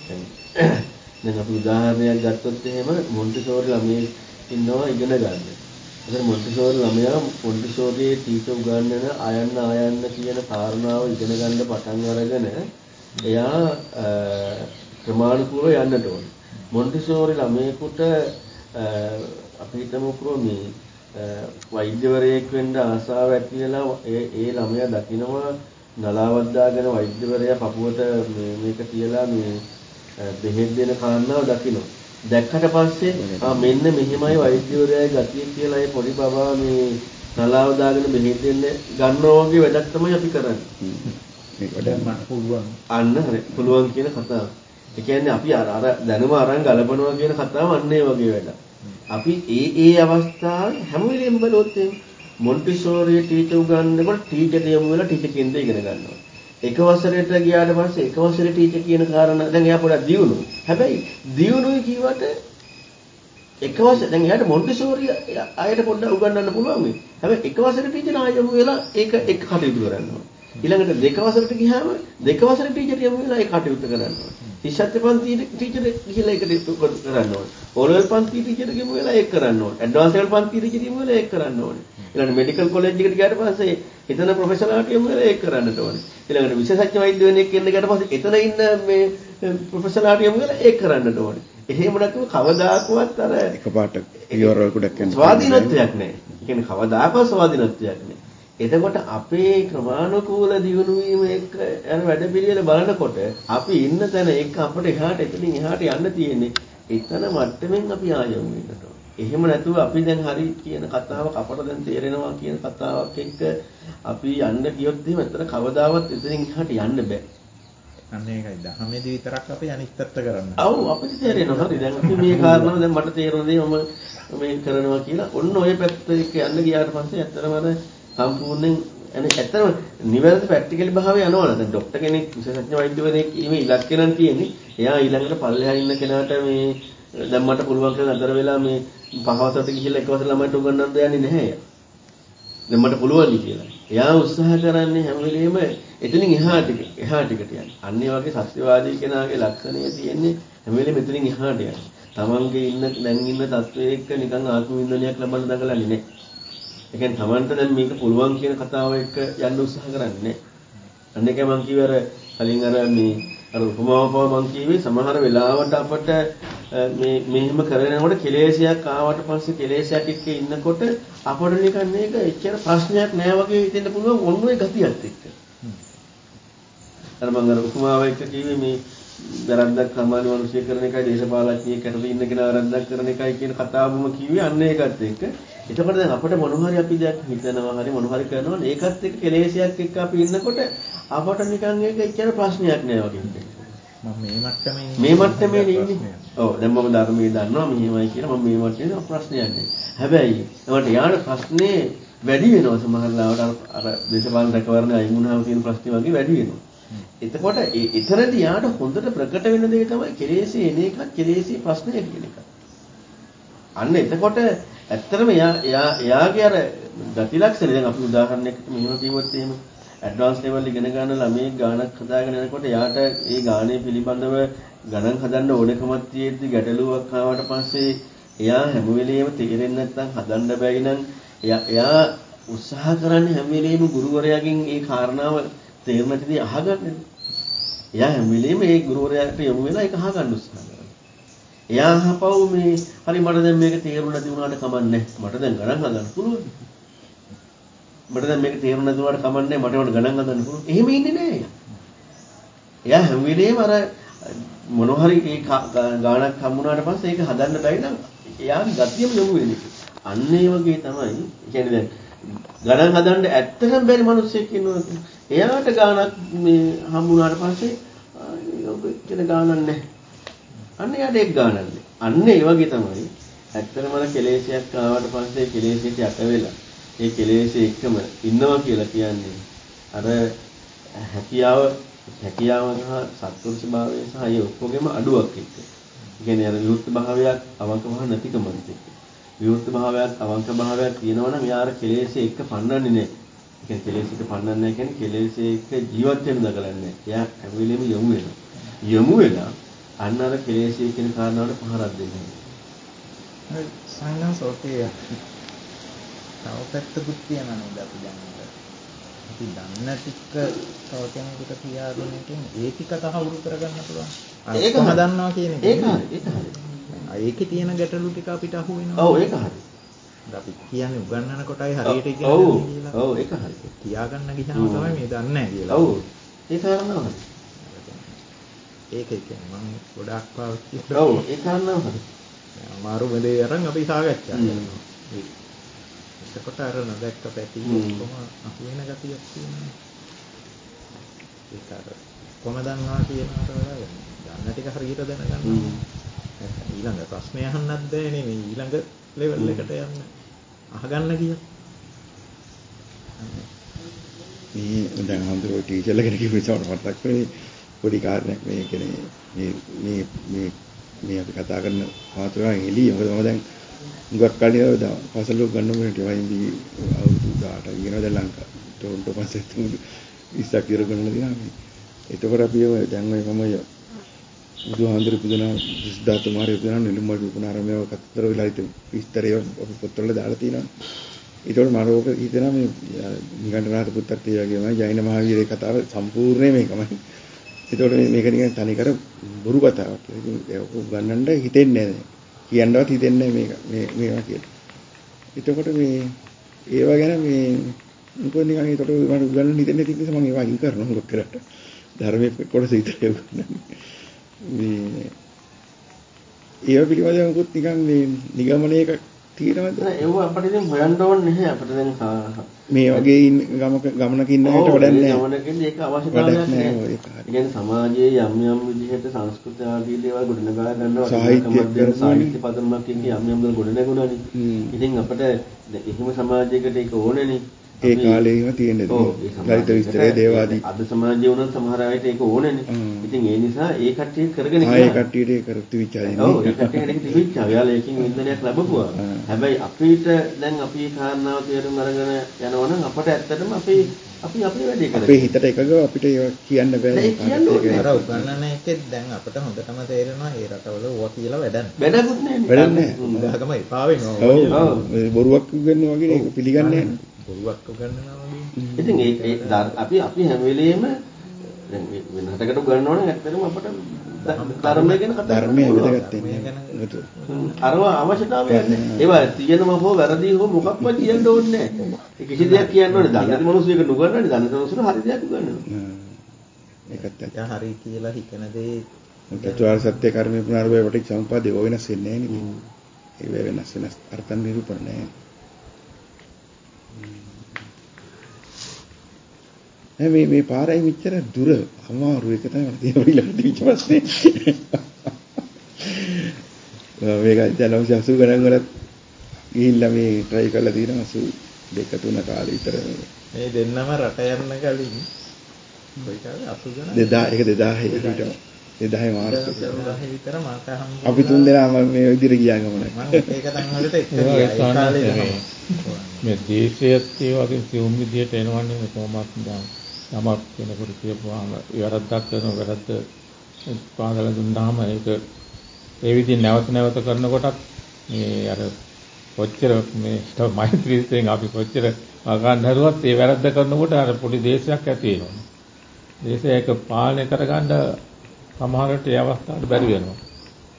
A: දැන් අපි උදාහරණයක් ගත්තොත් එහෙම මොන්ටිසෝරි ළමයි ඉන්නවා ඉගෙන ගන්න. ඒතර මොන්ටිසෝරි ළමයා මොන්ටිසෝරියේ ටීචර් උගන්වන අයන්න ආයන්න කියන කාරණාව ඉගෙන ගන්න පටන් අරගෙන එයා ප්‍රමාණිකව යන්නට ඕන. මොන්ටිසෝරි ළමයෙකුට අපි හිතමුකෝ මේ වෛද්‍යවරයෙක් වෙන්න ආසාව ඇති වෙලා ඒ ඒ ළමයා දකිනවා නලාවක් දාගෙන වෛද්‍යවරයා පපුවට මේ මේක තියලා මේ බෙහෙත් දෙන කාරණාව දකිනවා. දැක්කට පස්සේ ආ මෙන්න මෙහෙමයි වෛද්‍යවරයාගේ ගතිය කියලා ඒ පොඩි බබා මේ නලාව දාගෙන බෙහෙත් දෙන්න ගන්නවා වගේ වැඩක් තමයි අපි කරන්නේ.
C: මේක දැන් මට පුළුවන්.
A: අන්න හරි පුළුවන් කියන කතාව. ඒ කියන්නේ අපි අර අර දැනුම අරන් ගලපනවා කියන කතාව අන්න ඒ වගේ වැඩක්. අපි ඒ ඒ අවස්ථාවේ හැම වෙලෙම බලුවොත් මොන්ටිසෝරි ටීචර් උගන්වනකොට ටීචර් යමු වෙලා ටීචර් කෙන්ද ඉගෙන ගන්නවා. එක වසරේට ගියාට පස්සේ එක වසරේ ටීචර් කියන කාරණා දැන් එයා පොඩක් දියුණුයි. හැබැයි දියුණුයි කියවට එක වසර දැන් එයාට මොන්ටිසෝරි ආයෙත් පොඩ්ඩක් උගන්වන්න පුළුවන් වෙයි. හැබැයි එක වසරේ ටීචර් ආයෙ යමු වෙලා ඒක එක කටයුතු කරනවා. ඊළඟට දෙක වසරට ගියාම දෙක වසරේ ටීචර් යමු වෙලා ඒ කටයුතු කරනවා. ඉස්සත් පන්තියේ ටීචර් කියලා එකට කරන්න ඕනේ. ඕලෙවල් පන්තියේ ටීචර් ගෙමු වෙලා ඒක කරන්න ඕනේ. ඇඩ්වාන්ස් ලෙවල් පන්තියේ ටීචර් ගෙමු වෙලා ඒක කරන්න ඕනේ. ඊළඟට මෙඩිකල් කොලෙජ් එකට ගියාට පස්සේ එතන ප්‍රොෆෙසර්ලාට යමු වෙලා ඒක කරන්නට ඕනේ. ඊළඟට විශේෂඥ වෛද්‍ය වෙන එක්ක එන්න ගියාට පස්සේ එතන ඉන්න මේ ප්‍රොෆෙසර්ලාට යමු වෙලා ඒක කරන්නට ඕනේ. එහෙම නැතුව කවදාකවත් අර
B: එකපාරට පියවරවල ගොඩක් යන
A: ස්වාධීනත්වයක් නැහැ. ඒ කියන්නේ කවදාකවත් ස්වාධීනත්වයක් නැහැ. එතකොට අපේ ක්‍රමානුකූල දියුණු වීම එක්ක යන වැඩ පිළිවෙල බලනකොට අපි ඉන්න තැන එක්ක අපිට එහාට එතනින් එහාට යන්න තියෙන්නේ එතන මට්ටමින් අපි ආයමු වෙනට. එහෙම නැතුව අපි දැන් හරි කියන කතාවක් අපට දැන් තේරෙනවා කියන කතාවක් එක්ක අපි යන්න ගියොත් එහෙම එතන කවදාවත් එතනින් එහාට යන්න බෑ.
C: අන්න ඒකයි දහමේදී විතරක් අපි අනිත් පැත්ත කරන්නේ.
A: ඔව් අපිට තේරෙනවා. හරි දැන් අපි මේ කාරණාව දැන් මට තේරෙන දේ මම මේ කරනවා කියලා ඔන්න ඔය පැත්ත එක්ක යන්න ගියාට පස්සේ ඇත්තටම අර සම්පූර්ණයෙන් يعني ඇත්තම නිවැරදි ප්‍රැක්ටිකලි භාවය යනවනේ. දැන් ડોක්ටර් කෙනෙක් විශේෂඥ වෛද්‍යවරයෙක් මේ ඉලක්කයන් තියෙන්නේ. එයා ඊළඟට පල්ලෙහා ඉන්න කෙනාට මේ දැන් මට පුළුවන් කියලා නතර වෙලා මේ පහවසට ගිහිල්ලා එකවසර ළමයිට උගන්වන්න දෙන්නේ නැහැ එයා. දැන් මට පුළුවන් කියලා. එයා උත්සාහ කරන්නේ හැම වෙලෙම එතනින් එහාට එහාට ටිකට යන්න. අන්න ඒ වගේ සත්‍යවාදී කෙනාගේ ලක්ෂණය තියෙන්නේ හැම වෙලෙම එතනින් එහාට යන්න. තමන්ගේ ඉන්න දැන් ඉන්න තත්වයේ එක්ක නිකන් ආත්ම වින්දනයක් ලබන්න දඟලන්නේ නැහැ. ඒ කියන්නේ Tamanට දැන් මේක පුළුවන් කියන කතාව එක්ක යන්න උත්සාහ කරන්නේ නැහැ. අන්න ඒකයි මම කිව්වේ අර කලින් අර මේ අර උපමාවපව මම කිව්වේ සමහර වෙලාවට අපට මේ මෙහෙම කරනකොට කෙලෙසයක් ආවට පස්සේ කෙලෙසයක් එක්ක ඉන්නකොට අපට නිකන් මේක එච්චර ප්‍රශ්නයක් නෑ වගේ හිතෙන්න පුළුවන් ඔන්න ඔය ගතියත් එක්ක. අර මම අර උපමාව එක්ක කිව්වේ මේ වැරද්දක් සාමාන්‍ය මිනිස්සු කරන එකයි දේශපාලඥයෙක් ඇතුළේ ඉන්න කෙනා වැරද්දක් කරන එකයි කියන කතාවම කිව්වේ අන්න ඒකත් එක්ක. එතකොට දැන් අපිට මොන හරි අපි දැන් හිතනවා හරි මොන හරි කරනවා ඒකත් එක්ක කෙලෙසයක් එක්ක අපි ඉන්නකොට අපට නිකන් ඒක එච්චර ප්‍රශ්නයක් නෑ වගේ හිතෙනවා.
C: මම මේ මට්ටමේ
A: මේ මට්ටමේ ඉන්නේ. ඔව් දැන් මම ධර්මයේ දන්නවා මෙහෙමයි කියලා මම මේ මට්ටමේ ප්‍රශ්නයක් නෑ. හැබැයි ඒකට යාන ප්‍රශ්නේ වැඩි වෙනවා සමහර ලාවට අර දේශපාලන රැකවරණ අයින් වුණාම තියෙන ප්‍රශ්නේ වගේ වැඩි වෙනවා. එතකොට ඒ එතරම්දී යාට හොඳට ප්‍රකට වෙන දේ තමයි කෙලෙසේ එන එක කෙලෙසේ ප්‍රශ්නය කියන එක. අන්න එතකොට ඇත්තටම එයා එයා එයාගේ අර ගති ලක්ෂණ දැන් අපි උදාහරණයකට මෙහෙම කිව්වොත් එහෙම ඇඩ්වාන්ස් ලෙවල් ඉගෙන ගන්න ළමයෙක් ගානක් හදාගෙන යනකොට එයාට ඒ ගානේ පිළිබඳව ගණන් හදන්න ඕනකමක් තියෙද්දි ගැටලුවක් ආවට පස්සේ එයා හැම වෙලෙම තේරෙන්නේ නැත්නම් හදන්න බැරි නම් එයා එයා උත්සාහ කරන්නේ හැම වෙලෙම ගුරුවරයාගෙන් ඒ කාරණාව තේරුම්දී අහගන්න. එයා හැම වෙලෙම ඒ ගුරුවරයාට යොමු වෙලා ඒක අහගන්න උත්සාහ කරනවා. එයා අහපව් මේ හරි මට දැන් මේක තේරුම් නැති වුණාට කමන්නේ. මට දැන් ගණන් හදන්න පුළුවන්. මට දැන් මේක තේරුම් නැති වුණාට කමන්නේ මට උඩ ගණන් හදන්න පුළුවන්. එහෙම ඉන්නේ නෑ එයා. එයා හැම වෙලේම අර මොන හරි ඒ ගානක් හම්බුනාට පස්සේ ඒක හදන්න බැරි නම් එයාගේ ගතියම යොමු වෙන්නේ. අන්න ඒ වගේ තමයි. ඒ කියන්නේ දැන් ගණන් හදන්න ඇත්තටම බැරි මිනිස්සෙක් ඉන්නවා. එයාට ගානක් මේ හම්බුනාට පස්සේ ඔබ කියන ගානක් නැහැ. අන්න එයාට ඒක ගානක් නැහැ. අන්න ඒ වගේ තමයි. ඇත්තටම අර කෙලෙසයක් ආවට පස්සේ කෙලෙසෙට යට වෙලා ඒ කෙලෙසේ එක්කම ඉන්නවා කියලා කියන්නේ අර හැකියාව හැකියාව සහ සත්පුරුෂ භාවය සහ ඒ ඔක්කොගෙම අඩුවක් එක්ක. ඒ කියන්නේ අර විවුර්ත භාවයක් අවංක භාව නැතිකමත් එක්ක. විවුර්ත භාවයක් අවංක භාවයක් තියෙනවා නම් යාර කෙලෙසේ එක්ක පන්නන්නේ නැහැ. ඒ කියන්නේ කෙලෙසෙට පන්නන්නේ නැහැ කියන්නේ කෙලෙසේ එක්ක ජීවත් වෙන්න දකලන්නේ නැහැ. එයා හැම වෙලෙම යොමු වෙනවා. යොමු වෙලා අන්න අර කෙලෙසේ කියන කාරණාවට පහරක් දෙන්නේ.
C: හරි සංඥාසෝකේ තව පැත්තකුත් තියෙනවා නේද අපි දැන් අපි දන්න ටික තව කෙනෙකුට කියා දෙන එකෙන් ඒ ටික තහවුරු කරගන්න පුළුවන්.
A: ඒක
C: කොහොමද දන්නවා කියන එක.
A: ඒක හරි ඒක හරි.
C: ඒකේ තියෙන ගැටලු ටික අපිට අහු වෙනවා.
A: ඔව් ඒක හරි.
C: අපි කියන්නේ උගන්වන කොටයි හරියට ඉගෙන
A: ඔව්
C: ගන්න කියලා.
A: ඔව් ඒක හරි.
C: කියා ගන්න ගියාම තමයි මේ දන්නේ නැහැ කියලා.
A: ඔව් ඒ කාරණාව හරි.
C: ඒක කියන්නේ මම ගොඩාක් පාවිච්චි
A: කරා. ඔව් ඒ කාරණාව හරි.
C: අමාරු වෙලේ අරන් අපි සාකච්ඡා කරනවා. එතකොට අර නොදැක්ක පැති කොහොම අහු වෙන ගතියක් තියෙනවා. ඒක අර කොහොම දන්නවා කියනකට වඩා ගන්න ටික හරියට දැනගන්න. ඊළඟ ප්‍රශ්නේ අහන්නත් බෑනේ මේ ඊළඟ ලෙවල් එකට යන්න. අහගන්න කියත්.
B: මේ දැන් හඳුරෝ ටීචර්ලා කෙනෙක් කිව්වට මතක් වෙන්නේ පොඩි කාරණයක් මේ කියන්නේ මේ මේ මේ මේ අපි කතා කරන මාතෘකාවෙන් එළිය මොකද මම දැන් මුගක් කලින් දා පසලෝ ගන්න මොනේ ටෙවයින්දී අවුරුදු දාහට ඉගෙනද ලංකා ටොරොන්ටෝ පස්සේ තුන් ඉස්සක් ඉර ගන්න දිනා මේ එතකොට අපි දැන් ඔය මම බුදුහාඳුරු පුදුනා සිද්ධාර්ථ මාරේ පුදුනා නිලුම්මල් පුණාරමේව කතර වෙලා ඉතින් විස්තරය අපි පොත්වල දාලා තියෙනවා. ඒතකොට මම ඕක හිතනවා මේ නිකණ්ඨනාත පුත්තත් ඒ වගේමයි ජෛන මහාවීරේ කතාව සම්පූර්ණයෙන් මේකමයි. ඒතකොට මේක නිකන් තනිකර බොරු කතාවක්. ඉතින් ඒක උගන්නන්න හිතෙන්නේ නැහැ. කියන්නවත් හිතෙන්නේ නැහැ මේක මේ මේවා කියලා. එතකොට මේ ඒවා ගැන මේ මොකද නිකන් ඒතකොට මම උගන්නන්න හිතෙන්නේ නැති නිසා මම ඒවා අයින් කරනවා මොකක් කරට. ධර්මයේ කොටස විතරයි උගන්නන්නේ. මේ ඒව පිළිබඳව මොකද නිකන් මේ නිගමනයක තියෙනවද?
A: ඒව අපිට ඉතින් හොයන්න ඕනේ නැහැ. අපිට දැන්
B: මේ වගේ ගමක ගමනක ඉන්න හිට වැඩක් නැහැ.
A: ගමනකින් ඒක අවශ්‍යතාවයක් නැහැ. ඒ කියන්නේ සමාජයේ යම් යම් විදිහට සංස්කෘතිය ආදී දේවල් ගොඩනගා ගන්නවා. සාහිත්‍ය සාහිත්‍ය පදනමක් කියන්නේ යම් යම් දේවල් ගොඩනගුණානේ. ඉතින් අපිට එහෙම සමාජයකට ඒක ඕනේනේ.
B: ඒ කාලේම තියෙන දේ. ලලිත විස්තරය දේවාදී.
A: අද සමාජයේ වුණත් සමහර අයට ඒක ඕනේනේ. ඉතින් ඒ නිසා ඒ කට්ටිය කරගෙන
B: යනවා. ඒ කට්ටියට ඒක කරතු විචාරින්නේ.
A: ඔව් ඒ කට්ටියට ඒක තිබිච්චා. යාළුවා ඒකින් වින්දනයක් ලැබපුවා. හැබැයි අපිට දැන් අපි කාරණාව තේරුම් අරගෙන යනවා නම් අපට ඇත්තටම අපි අපි අපේ වැඩේ කරගන්න.
B: අපේ හිතට එකගව අපිට ඒක කියන්න බෑ.
A: ඒක කියන්නේ
C: අර උගන්නන එකෙත් දැන් අපිට හොඳටම තේරෙනවා ඒ රටවල ඕවා කියලා වැඩක්
A: නෑ. වැඩකුත් නෑනේ.
B: වැඩක් නෑ.
C: උදාහකම එපා වෙනවා.
B: ඔව්. බොරුවක් උගන්වනවා වගේ ඒක පිළිගන්නේ නෑ.
C: බොරුවක් උගන්වනවා වගේ.
A: ඉතින් ඒ ඒ අපි අපි හැම වෙලෙම දැන් වෙන හටකට උගන්වනවනේ ඇත්තටම අපට ධර්මය ගැන කතා
B: ධර්මයේ වැදගත් වෙන්නේ.
A: අරව අවශ්‍යතාවය නැහැ. ඒවා තියෙනම හෝ වැරදි හෝ මොකක්වත් කියන්න ඕනේ නැහැ. ඒ කිසි දෙයක් කියන්න ඕනේ. දන්නේ නැති මිනිස්සුෙක් නුගන්නන්නේ දන්නේ නැති මිනිස්සුන්ට හරි දෙයක් උගන්වනවා.
B: ඒකත්
C: ඒක හරි කියලා හිතන දේ
B: චතුරාර්ය සත්‍ය කර්මයේ පුනර්භවය වටික් සම්පාදේ ඕක වෙනස් වෙන්නේ නැහැ නේද? ඒ වෙනස් වෙනස් අර්ථ නිරූපණ නැහැ. මේ මේ පාරයි මෙච්චර දුර අමාරු එක තමයි මට තියෙන ඊළඟ දිවිච්ච ප්‍රශ්නේ. මේක දැන් අවශ්‍ය ගණන් වල ගිහිල්ලා මේ try කරලා තියෙනවා අසූ දෙක තුන කාලේ විතර
C: මේ දෙන්නම රට යන්න කලින් කොයි කාලේ අසූ ගණන්
B: දෙදාහ එක දෙදාහ හිට දෙදාහ මාර්තු
C: දෙදාහ විතර මාක හම්බුනා.
B: අපි තුන් දෙනාම මේ විදිහට ගියා ගමන.
C: මම ඒක තන් වලට එක ගියා. ඒ කාලේ
F: මේ දේශයත් ඒ වගේ සියුම් විදිහට එනවන්නේ කොහොමත් දැන් යමක් කෙනෙකුට කියපුවාම වැරද්දක් කරන වැරද්ද පාදලා දුන්නාම ඒක ඒ විදිහින් නැවත නැවත කරනකොටත් මේ අර කොච්චර මේ මෛත්‍රීයෙන් අපි කොච්චර ගන්න හරුවත් ඒ වැරද්ද කරනකොට අර පොඩි දේශයක් ඇති වෙනවා. දේශය ඒක පාලනය කරගන්න සමහරට ඒ අවස්ථාවට බැරි වෙනවා.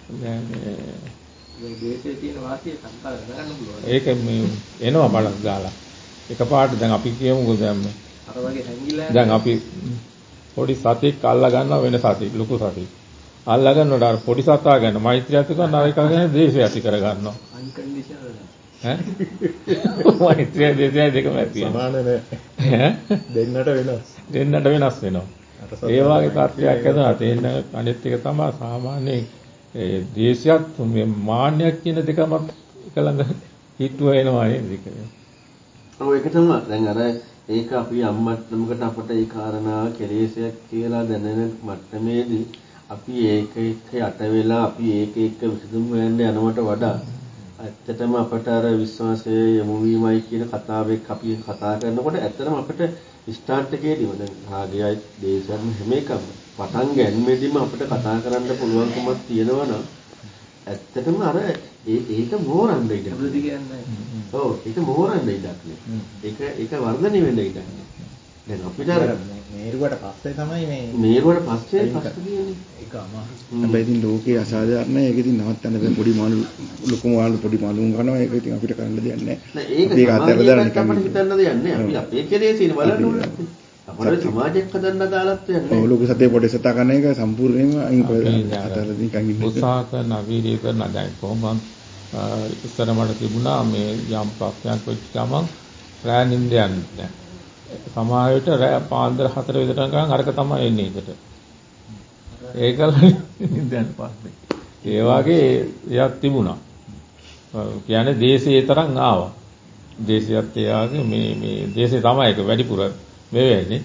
F: දැන්
E: මේ දේශයේ තියෙන වාසිය සංකල්ප ගන්න පුළුවන්.
F: ඒක මේ එනවා බලක් දාලා. එකපාරට දැන් අපි කියමුකෝ දැන් මේ
E: අර වගේ හැංගිලා
F: දැන් අපි පොඩි සතෙක් අල්ලා ගන්නවා වෙන සතෙක් ලොකු සතෙක්. අල්ලා ගන්නකොට අර පොඩි සතා ගන්න මෛත්‍රිය ඇති කරන අර එක ගැන ද්වේෂය ඇති කර ගන්නවා.
E: අන්කන්ඩිෂනල්
F: ඈ මෛත්‍රිය දේශය දෙකම ඇති වෙනවා.
C: සමාන නෑ.
F: ඈ
C: දෙන්නට වෙනස්.
F: දෙන්නට වෙනස් වෙනවා. ඒ වගේ තත්ත්වයක් ඇතිවෙනවා. තේන්න අනිත් එක තමයි සාමාන්‍ය ඒ දේශයත් මේ මාන්නයක් කියන දෙකම එක ළඟ හිටුව වෙනවා නේද?
A: ඔව් ඒක තමයි. දැන් අර ඒක අපි අම්මට්ටමකට අපට ඒ කාරණා කෙලෙසයක් කියලා දැනෙන මට්ටමේදී අපි ඒක එක්ක යට වෙලා අපි ඒක එක්ක විසඳුම් හොයන්න යනවට වඩා ඇත්තටම අපට අර විශ්වාසය යොමු වීමයි කියන කතාවෙක් අපි කතා කරනකොට ඇත්තටම අපිට ස්ටාර්ට් එකේදීම දැන් රාගයයි දේශයයි හැම එකම පටන් ගැනීමේදීම අපිට කතා කරන්න පුළුවන්කමක් තියෙනවා නම් ඇත්තටම අර ඒක මෝරන්න ඉඩ
E: කියන්නේ.
A: ඔව් ඒක මෝරන්න ඉඩක් නේ. ඒක ඒක වර්ධනය වෙන්න ඉඩක් නේ. දැන් අපිට අර
C: මේරුවට පස්සේ තමයි මේ
A: මේරුවට පස්සේ පස්සේ කියන්නේ.
C: ඒක අමාරු.
B: හැබැයි ඉතින් ලෝකේ අසාධාරණයි. ඒක ඉතින් නවත්තන්න බෑ. පොඩි මාළු ලොකු මාළු පොඩි මාළුන් කනවා. ඒක ඉතින් අපිට කරන්න දෙයක් නැහැ.
A: නෑ ඒක සමාජයට අපිට හිතන්න දෙයක් නැහැ. අපි අපේ කෙලෙසින් බලන්න ඕනේ. අපේ සමාජයක් හදන්න දාලත් යන්නේ.
B: ඔව් ලොකු සතේ පොඩි සතා කන එක සම්පූර්ණයෙන්ම අයින් කරලා අතර නිකන් ඉන්න.
F: උත්සාහ කරන අවීර්ය කරන දැන් කොහොමද ඉස්සර මට තිබුණා මේ යම් ප්‍රශ්නයක් වෙච්ච ගමන් රෑ නිින්ද යන්නේ නැහැ. සමහර විට රෑ පාන්දර හතර විතරකම් අරක තමයි එන්නේ ඒකට. ඒකල නිින්ද යන පස්සේ. ඒ වගේ එකක් තිබුණා. කියන්නේ දේශේ තරම් ආවා. දේශයත් එයාගේ මේ මේ දේශේ තමයි ඒක වැඩිපුර මේ වෙන්නේ.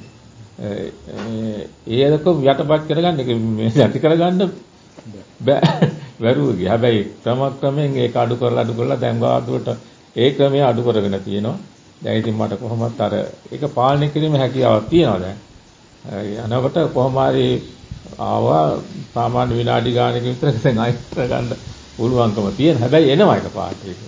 F: ඒ ඒක යටපත් කරගන්න ඒක මේ ඇති කරගන්න බෑ. වැරුවගේ. හැබැයි ක්‍රමක්‍රමයෙන් ඒක අඩු කරලා අඩු කරලා දැන් වාදුවට ඒ ක්‍රමය අඩු කරගෙන තියෙනවා. දැන් ඉතින් මට කොහොමත් අර ඒක පාලනය කිරීමේ හැකියාවක් තියෙනවා දැන්. යනකොට කොහොම හරි ආවා සාමාන්‍ය විනාඩි ගානක විතර දැන් අයින් කරගන්න පුළුවන්කම තියෙන. හැබැයි එනවා එක පාට ඒක.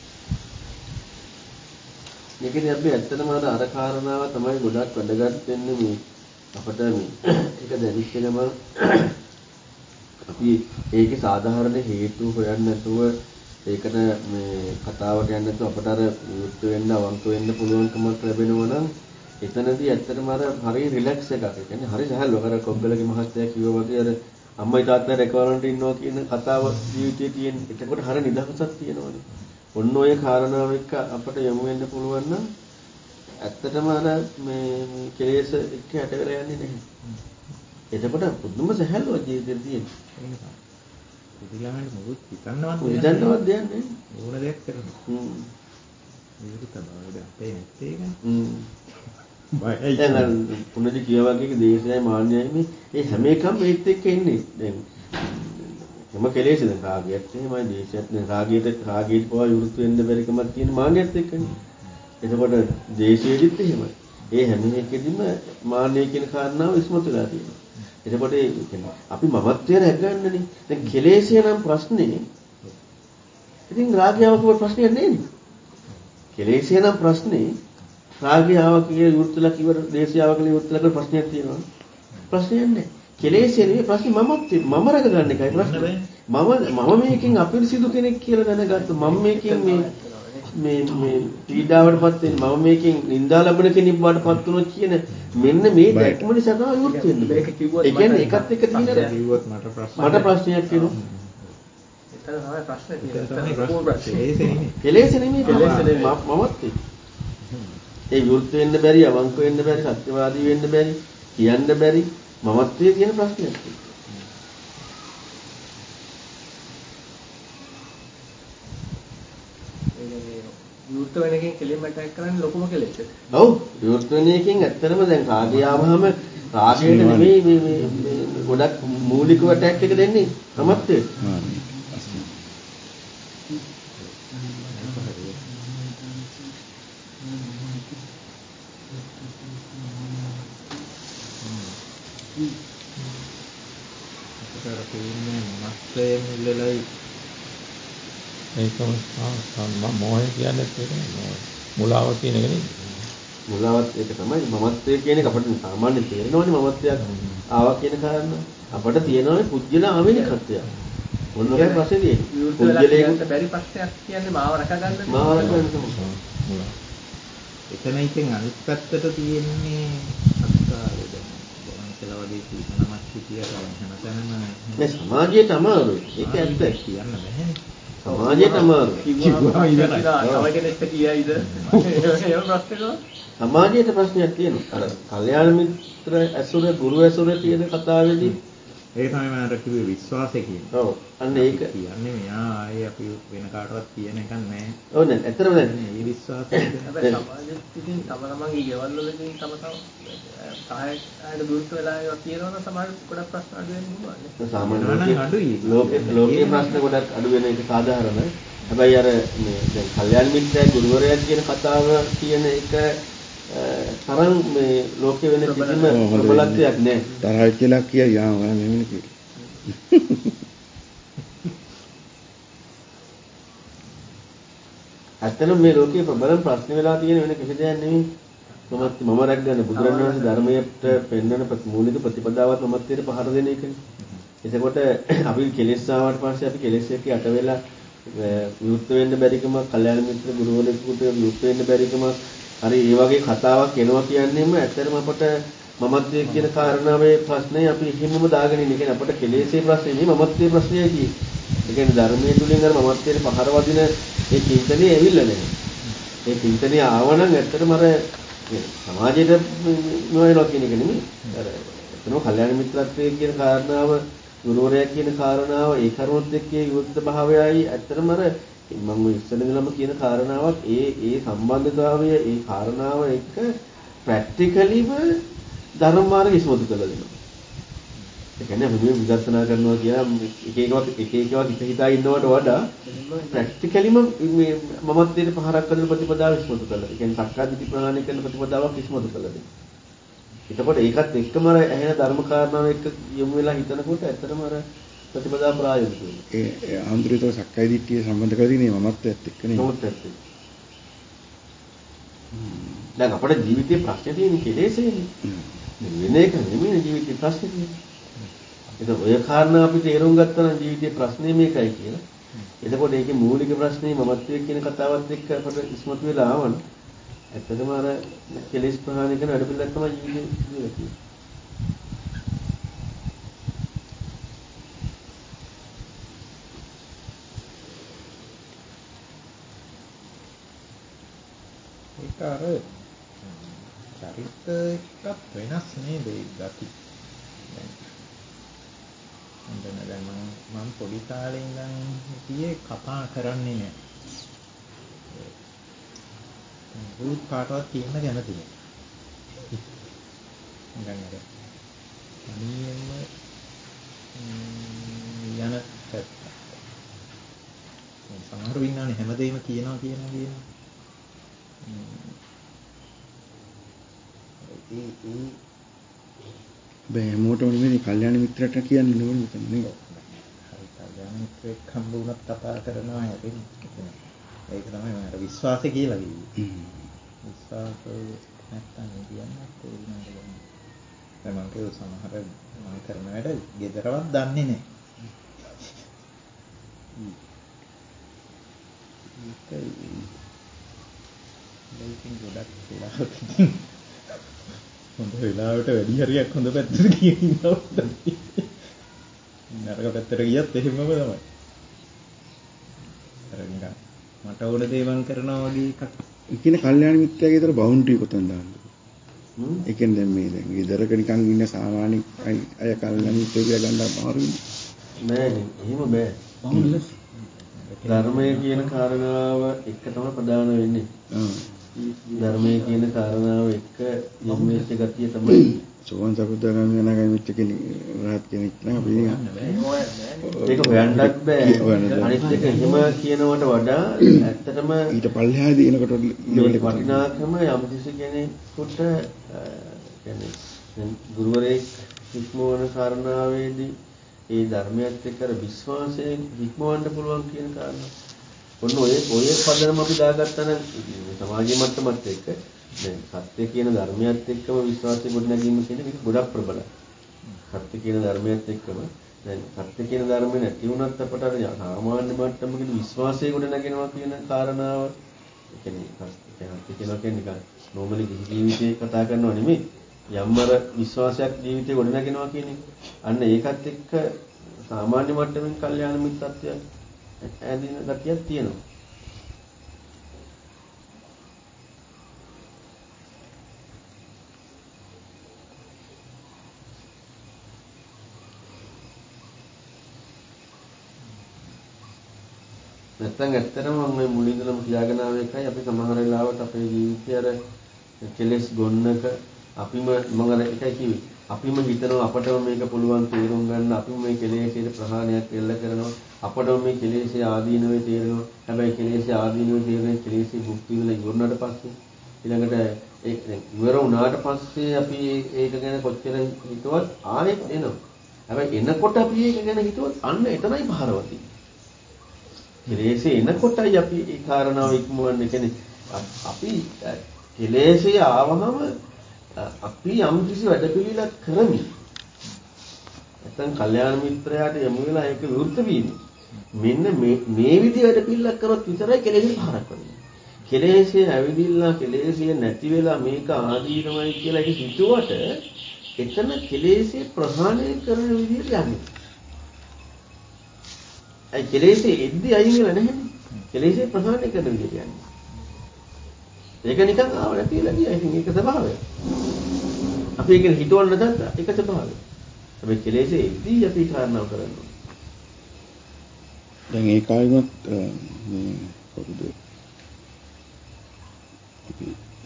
A: මේකදී අපි ඇත්තටම අර කාරණාව තමයි ගොඩක් වැදගත් වෙන්නේ මේ අපිට මේ ඒක දැනෙච්ච ගමන් අපි ඒකේ සාධාරණ හේතු හොයන්න නැතුව ඒකට මේ කතාවට යන්න නැතුව අපට අර යුක්ත වෙන්න අවංක වෙන්න පුළුවන්කමක් ලැබෙනවා නම් එතනදී ඇත්තටම අර හරි රිලැක්ස් එකක්. ඒ කියන්නේ හරි සහැල්ලුවක්. අර කොග්ගලගේ මහත්තයා කිව්වා වගේ අර අම්මයි තාත්තයි රැකවලන්ට ඉන්නවා කියන කතාව ජීවිතේ තියෙන. එතකොට හරිය නිදහසක් තියෙනවානේ. ඔන්න ඔය කාරණාව එක්ක අපට යමු වෙන්න පුළුවන් නම් ඇත්තටම අර මේ කෙලෙස් එක්ක යට වෙලා යන්නේ නැහැ. එතකොට පුදුම සහැල්ලුවක් ජීවිතේ තියෙනවා.
C: ඉතිලාමට මොකුත් හිතන්නවත්
A: හිතන්නවත් දෙයක් නැහැ.
C: ඕන දෙයක් කරනවා.
A: හ්ම්.
C: මේක තමයි දැන් අපේ නැත්තේ ඒක.
A: හ්ම්.
C: බයයි.
A: දැන් පුණජි කියවා වගේ දේශයයි මාන්නයයි මේ ඒ හැම එකම ඒත් එක්ක ඉන්නේ. දැන් හැම කෙලෙස් දැන් රාගයත් එහෙමයි දේශයත් දැන් රාගයට රාගයට පවා විරුද්ධ වෙන්න බැරි කමක් තියෙන මාන්නයත් එක්කනේ. එතකොට දේශයේදීත් එහෙමයි. ඒ හැම එකෙදිම මාන්නය කියන කාරණාව ඉස්මතු වෙලා තියෙනවා. එතකොට ඒ කියන්නේ අපි මමත්වය රැකගන්නනේ. දැන් කෙලෙස්ය නම් ප්‍රශ්නේ. ඉතින් රාගයව කිව්ව ප්‍රශ්නයක් නෙන්නේ. කෙලෙස්ය නම් ප්‍රශ්නේ රාගයව කිය විරුද්ධලා කිව්ව දේශයව කියලා විරුද්ධලා කියලා ප්‍රශ්නයක් තියෙනවා. ප්‍රශ්නයක් නැහැ. කෙලෙස්ය නෙවෙයි ප්‍රශ්නේ මමත්වය මම රැකගන්න එකයි ප්‍රශ්නේ. මම මම මේකෙන් අපිරිසිදු කෙනෙක් කියලා දැනගත්ත මම මේකෙන් මේ මේ මේ පීඩාවටපත් වෙන්නේ මම මේකෙන් නිඳා ලැබෙන කෙනෙක් බවටපත් වුණොත් කියන මෙන්න මේ දැක්ම නිසා තමයි විරුද්ධ වෙන්නේ. මේක කිව්වොත් ඒ කියන්නේ එකත් එක්ක තියෙන
C: කිව්වොත් මට ප්‍රශ්න
A: මට ප්‍රශ්නයක් කියනවා.
E: එතන තමයි ප්‍රශ්නේ තියෙන්නේ. එතන ප්‍රශ්නේ.
A: කෙලෙස් නෙමෙයි කෙලෙස් නෙමෙයි මමත් ඒ විරුද්ධ වෙන්න බැරි අවංක වෙන්න බැරි සත්‍යවාදී වෙන්න බැරි කියන්න බැරි මමත්වයේ තියෙන ප්‍රශ්නයක්.
E: විවෘත වෙන එකෙන් කෙලින්ම ඇටැක් කරන්නේ ලොකුම කෙලෙස්.
A: ඔව් විවෘත වෙන එකෙන් ඇත්තටම දැන් රාගය ආවහම රාගයට නෙමෙයි මේ මේ ගොඩක් මූලිකව ඇටැක් එක දෙන්නේ මමත්වයේ.
C: අපතර තියෙන්නේ මස්තේ මුල්ලලයි
F: ඒකම සම්මා මොහය කියන්නේ ඒක මුලාව කියන එක නෙමෙයි.
A: මුලාවත් ඒක තමයි මමත්වයේ කියන එක අපිට සාමාන්‍යයෙන් තේරෙනවනේ මමත්වයක් ආවා කියන කාරණා. අපිට තියෙනවනේ පුජ්‍යල ආවේනිකත්වය. මොන වගේ ප්‍රශ්නේ තියෙන්නේ?
E: විවෘත වෙලා කියන්න බැරි ප්‍රශ්නයක් කියන්නේ මාව රැක ගන්න.
A: මාව රැක ගන්න තමයි.
C: එතන ඉතින් අනිත් පැත්තට තියෙන්නේ අත්කාරය දැන් ගමන් කළා වගේ කීනමක් හිටියට හැමතැනම
A: මේ සමාජයට අමාරුයි. ඒක ඇත්ත.
C: කියන්න බැහැනේ.
A: සමාජයට අමාරුයි.
C: කිව්වම ඉවරයි.
E: තව කෙනෙක්ට කියයිද? ඒ ප්‍රශ්නේ
A: සමාජයට ප්‍රශ්නයක් තියෙනවා. අර කල්යාණ මිත්‍ර ඇසුර, ගුරු ඇසුර තියෙන කතාවේදී
C: ඒක තමයි මම අර කිව්වේ විශ්වාසය කියන්නේ.
A: ඔව්. අන්න ඒක
C: කියන්නේ මෙයා ආයේ අපි වෙන කාටවත් කියන එකක් නැහැ.
A: ඔව් නේද? ඇත්තටම දැන්
C: මේ විශ්වාසය
E: හැබැයි සමාජෙත් ඉතින් තම තමන්ගේ ගෙවල් වලදී තම තම කායයට දුරුත් වෙලා ඒවා කියනවා නම් සමහර ගොඩක් ප්‍රශ්න අඩු වෙන්න පුළුවන් නේ.
A: සාමාන්‍යයෙන් ලෝකේ ලෝකේ ප්‍රශ්න ගොඩක් අඩු වෙන එක සාධාරණයි. හැබැයි අර මේ දැන් කල්යාණ මිත්‍රය ගුරුවරයා කියන කතාව කියන එක තරම් මේ ලෝකේ වෙන කිසිම ප්‍රබලත්වයක් නැහැ.
B: තරහයි කියලා කියයි ආ මම මෙහෙම කියලා.
A: ඇත්තටම මේ ලෝකේ ප්‍රබලම ප්‍රශ්න වෙලා තියෙන වෙන කිසි දෙයක් නෙමෙයි. මමත් මම රැක්ගන්න බුදුරණවහන්සේ ධර්මයට පෙන්වන මූලික ප්‍රතිපදාවත් මමත්වයට පහර දෙන එකනේ. එතකොට අපි කෙලෙස් ආවට පස්සේ අපි කෙලෙස් එක්ක යට වෙලා විමුක්ත වෙන්න බැරිකම, කල්යාණ මිත්‍ර ගුරුවරයෙකුට විමුක්ත වෙන්න බැරිකම, හරි ඒ වගේ කතාවක් එනවා කියන්නේම ඇත්තටම අපට මමත්වයේ කියන කාරණාවේ ප්‍රශ්නේ අපි හිමම දාගෙන ඉන්නේ. කියන්නේ අපට කෙලෙස්ේ ප්‍රශ්නේ නෙමෙයි මමත්වයේ ප්‍රශ්නයයි තියෙන්නේ. ඒ කියන්නේ ධර්මයේ තුලින් අර මමත්වයට පහර වදින ඒ චින්තනය ඇවිල්ලා නැහැ. ඒ චින්තනය ආවනම් ඇත්තටම අර සමාජයට නොවනවා කියන එක නෙමෙයි. අර එතන කල්යාණ මිත්‍රත්වයේ කියන කාරණාව, ගුරුවරයා කියන කාරණාව, ඒ කරුණොත් එක්කේ විවෘත භාවයයි ඇත්තටම අර මම ඉස්සෙල්ලා ඉඳලම කියන කාරණාවක් ඒ ඒ සම්බන්ධතාවය ඒ කාරණාව එක්ක ප්‍රැක්ටිකලිව ධර්ම මාර්ගය ඉස්මතු කරලා දෙනවා. ඒ කියන්නේ අපි මේ විදර්ශනා කරනවා කියලා එක එකවක් එක එකවක් හිත හිතා ඉන්නවට වඩා ප්‍රැක්ටිකලිම මේ මමත්වයට පහරක් කරන ප්‍රතිපදාව ඉස්මතු කරලා. ඒ කියන්නේ සක්කාදිට්ඨි ප්‍රහාණය කරන ප්‍රතිපදාවක් ඉස්මතු කරලා දෙනවා. එතකොට ඒකත් එක්කම අර ඇහෙන ධර්ම කාරණාව එක්ක යොමු වෙලා හිතනකොට ඇත්තටම අර ප්‍රතිපදා ප්‍රායෝගික වෙනවා.
B: ඒ ආන්දරිතව සක්කාය දිට්ඨිය සම්බන්ධ කරගෙන මමත්වයත් එක්ක නේ.
A: මමත්වයත් එක්ක. දැන් අපේ ජීවිතේ ප්‍රශ්නේ තියෙන්නේ කෙලෙසේනේ. වෙන එක නෙමෙයි ජීවිතේ ප්‍රශ්නේ තියෙන්නේ. ඒක ඔය කාරණා අපි තේරුම් ගත්තා නම් ජීවිතේ ප්‍රශ්නේ මේකයි කියලා. එතකොට ඒකේ මූලික ප්‍රශ්නේ මමත්වයේ කියන කතාවත් එක්ක අපිට ඉස්මතු වෙලා ආවන. ඇත්තටම අර කෙලෙස් ප්‍රහාණය කරන වැඩ පිළිවෙලක් තමයි ජීවිතේ තියෙන්නේ.
C: ඒක අර චරිත එක්කත් වෙනස් නේද ඒ ගති. දැන් දැන් මම මම පොඩි කාලේ ඉඳන් හිටියේ කතා කරන්නේ නැහැ. දුක් කාටවත් කියන්න කැමති නෑ. දැන් අර අනියම යන පැත්ත. සමහර වින්නානේ හැමදේම කියනවා කියනවා කියනවා. ඒ ඒ
B: බෑ මොටම නෙමෙයි කල්යාණ මිත්‍රට කියන්නේ නෙමෙයි මෙතන නේ.
C: හරි කල්යාණ මිත්‍රෙක් හම්බ වුණත් කතා කරනවා හැදෙන්නේ. ඒක තමයි මම අර විශ්වාසය කියලා කිව්වේ. විශ්වාසය නැත්තම් කියන්නේ තේරුණාද ගන්න. දැන් මම කියව සමහර මම කරන වැඩ ගෙදරවත් දන්නේ නැහැ. මේකෙන් ගොඩක් වෙලාවට හොඳ වෙලාවට වැඩි හරියක් හොඳ පැත්තට ගිහින් ඉන්නවා. නරක පැත්තට ගියත් එහෙමම තමයි. අර නිකන් මට ඕන දේ මං කරනවා වගේ එකක්.
B: ඒ කියන්නේ කල්යාණ මිත්‍රයාගේ විතර බවුන්ඩරි කොතන දාන්නද? හ්ම්. ඒ කියන්නේ දැන් මේ දැන් ගෙදරක නිකන් ඉන්න සාමාන්‍ය අය කල්යාණ මිත්‍රය කියලා ගන්න අමාරුයි.
A: නෑ නේ. එහෙම බෑ.
D: බවුන්ඩර්ස්
A: ධර්මයේ කියන කාරණාව එක තමයි ප්‍රධාන වෙන්නේ.
B: ආ.
A: ධර්මයේ කියන කාරණාව එක යොමු වෙච්ච ගතිය තමයි
B: සෝවන් සබුදාගාමී අනාගාමී මිත්‍ර කෙනෙක් රහත් කෙනෙක් නම් අපි
A: ඒක හොයන්නත් බෑ. අනිත් එක එහෙම කියනවට වඩා ඇත්තටම
B: ඊට පල්ලෙහාදී එනකොට ලෙවල් එක
A: වටිනාකම යම් කිසි කෙනෙකුට කියන්නේ ගුරුවරයෙක් ඉක්මවන කාරණාවේදී ඒ ධර්මයත් එක්ක අර විශ්වාසයෙන් ඉක්මවන්න පුළුවන් කියන කාරණා. ඔන්න ඔය ඔය පදනම අපි දාගත්තා නම් සමාජීය මට්ටමත් එක්ක දැන් සත්‍ය කියන ධර්මයත් එක්කම විශ්වාසය ගොඩනැගීම කියන එක ගොඩක් ප්‍රබලයි. සත්‍ය කියන ධර්මයත් එක්කම දැන් සත්‍ය කියන ධර්මේ නැති වුණත් අපට අර සාමාන්‍ය මට්ටමකට විශ්වාසය ගොඩ නැගෙනවා කියන කාරණාව ඒ කියන්නේ සත්‍ය කියනවා කියන්නේ නිකන් නෝමලි ජීවිතේ කතා කරනවා නෙමෙයි යම් අර විශ්වාසයක් ජීවිතේ ගොඩ නැගෙනවා කියන එක. අන්න ඒකත් එක්ක සාමාන්‍ය මට්ටමින් කල්යාණ මිත්‍රත්වය ඇදින ගතියක් තියෙනවා. නැත්නම් ඇත්තටම මම මේ මුලින්දලම කියාගෙන ආව එකයි අපි සමහර වෙලාවට අපේ ජීවිතය අර කෙලෙස් ගොන්නක අපිම මම අර එකයි කිව්වේ අපිම හිතනවා අපටම මේක පුළුවන් තේරුම් ගන්න අපිම මේ කෙලෙස්යේ ප්‍රහාණයක් එල්ල කරනවා අපටම මේ කෙලෙස්යේ ආදීනවේ තේරෙනවා හැබැයි කෙලෙස්යේ ආදීනවේ තේරෙන්නේ කෙලෙස්යේ භුක්ති විඳලා ඉවරනට පස්සේ ඊළඟට ඒක ඉවර වුණාට පස්සේ අපි ඒක ගැන කොච්චර හිතුවත් ආයෙත් එනවා හැබැයි එනකොට අපි ඒක ගැන හිතුවත් අන්න එතනයි භාරවතී කෙලෙසේ එනකොටයි අපි ඒ කාරණාව ඉක්මවන්නේ කියන්නේ අපි කෙලෙසේ ආවම අපි යම් කිසි වැඩ පිළිලක් කරමි. නැත්නම් කල්යාණ මිත්‍රයාට යමු වෙලා ඒක විවෘත වීම. මෙන්න මේ මේ විදිහ වැඩ පිළිලක් කරොත් විතරයි කෙලෙසේ පහරක් වෙන්නේ. කෙලෙසේ ඇවිදිලා කෙලෙසේ නැති වෙලා මේක ආදීනමයි කියලා ඒක හිතුවට එතන කෙලෙසේ ප්‍රහාණය කරන විදිහට යන්නේ. ඒ කෙලෙසේ එද්දි අයින් වෙලා නැහැ. කෙලෙසේ ප්‍රහාණය කරන විදිහට යන්නේ. ඒක නිකන් ආව නැතිලා ගියා. ඉතින් ඒක ස්වභාවය. අපි ඒක හිතවන්න නැත්නම් ඒක ස්වභාවය. හැබැයි කෙලෙසේ එද්දි අපි කාරණාව කරනවා.
B: දැන් ඒ කායිමත් මේ කවුද? අපි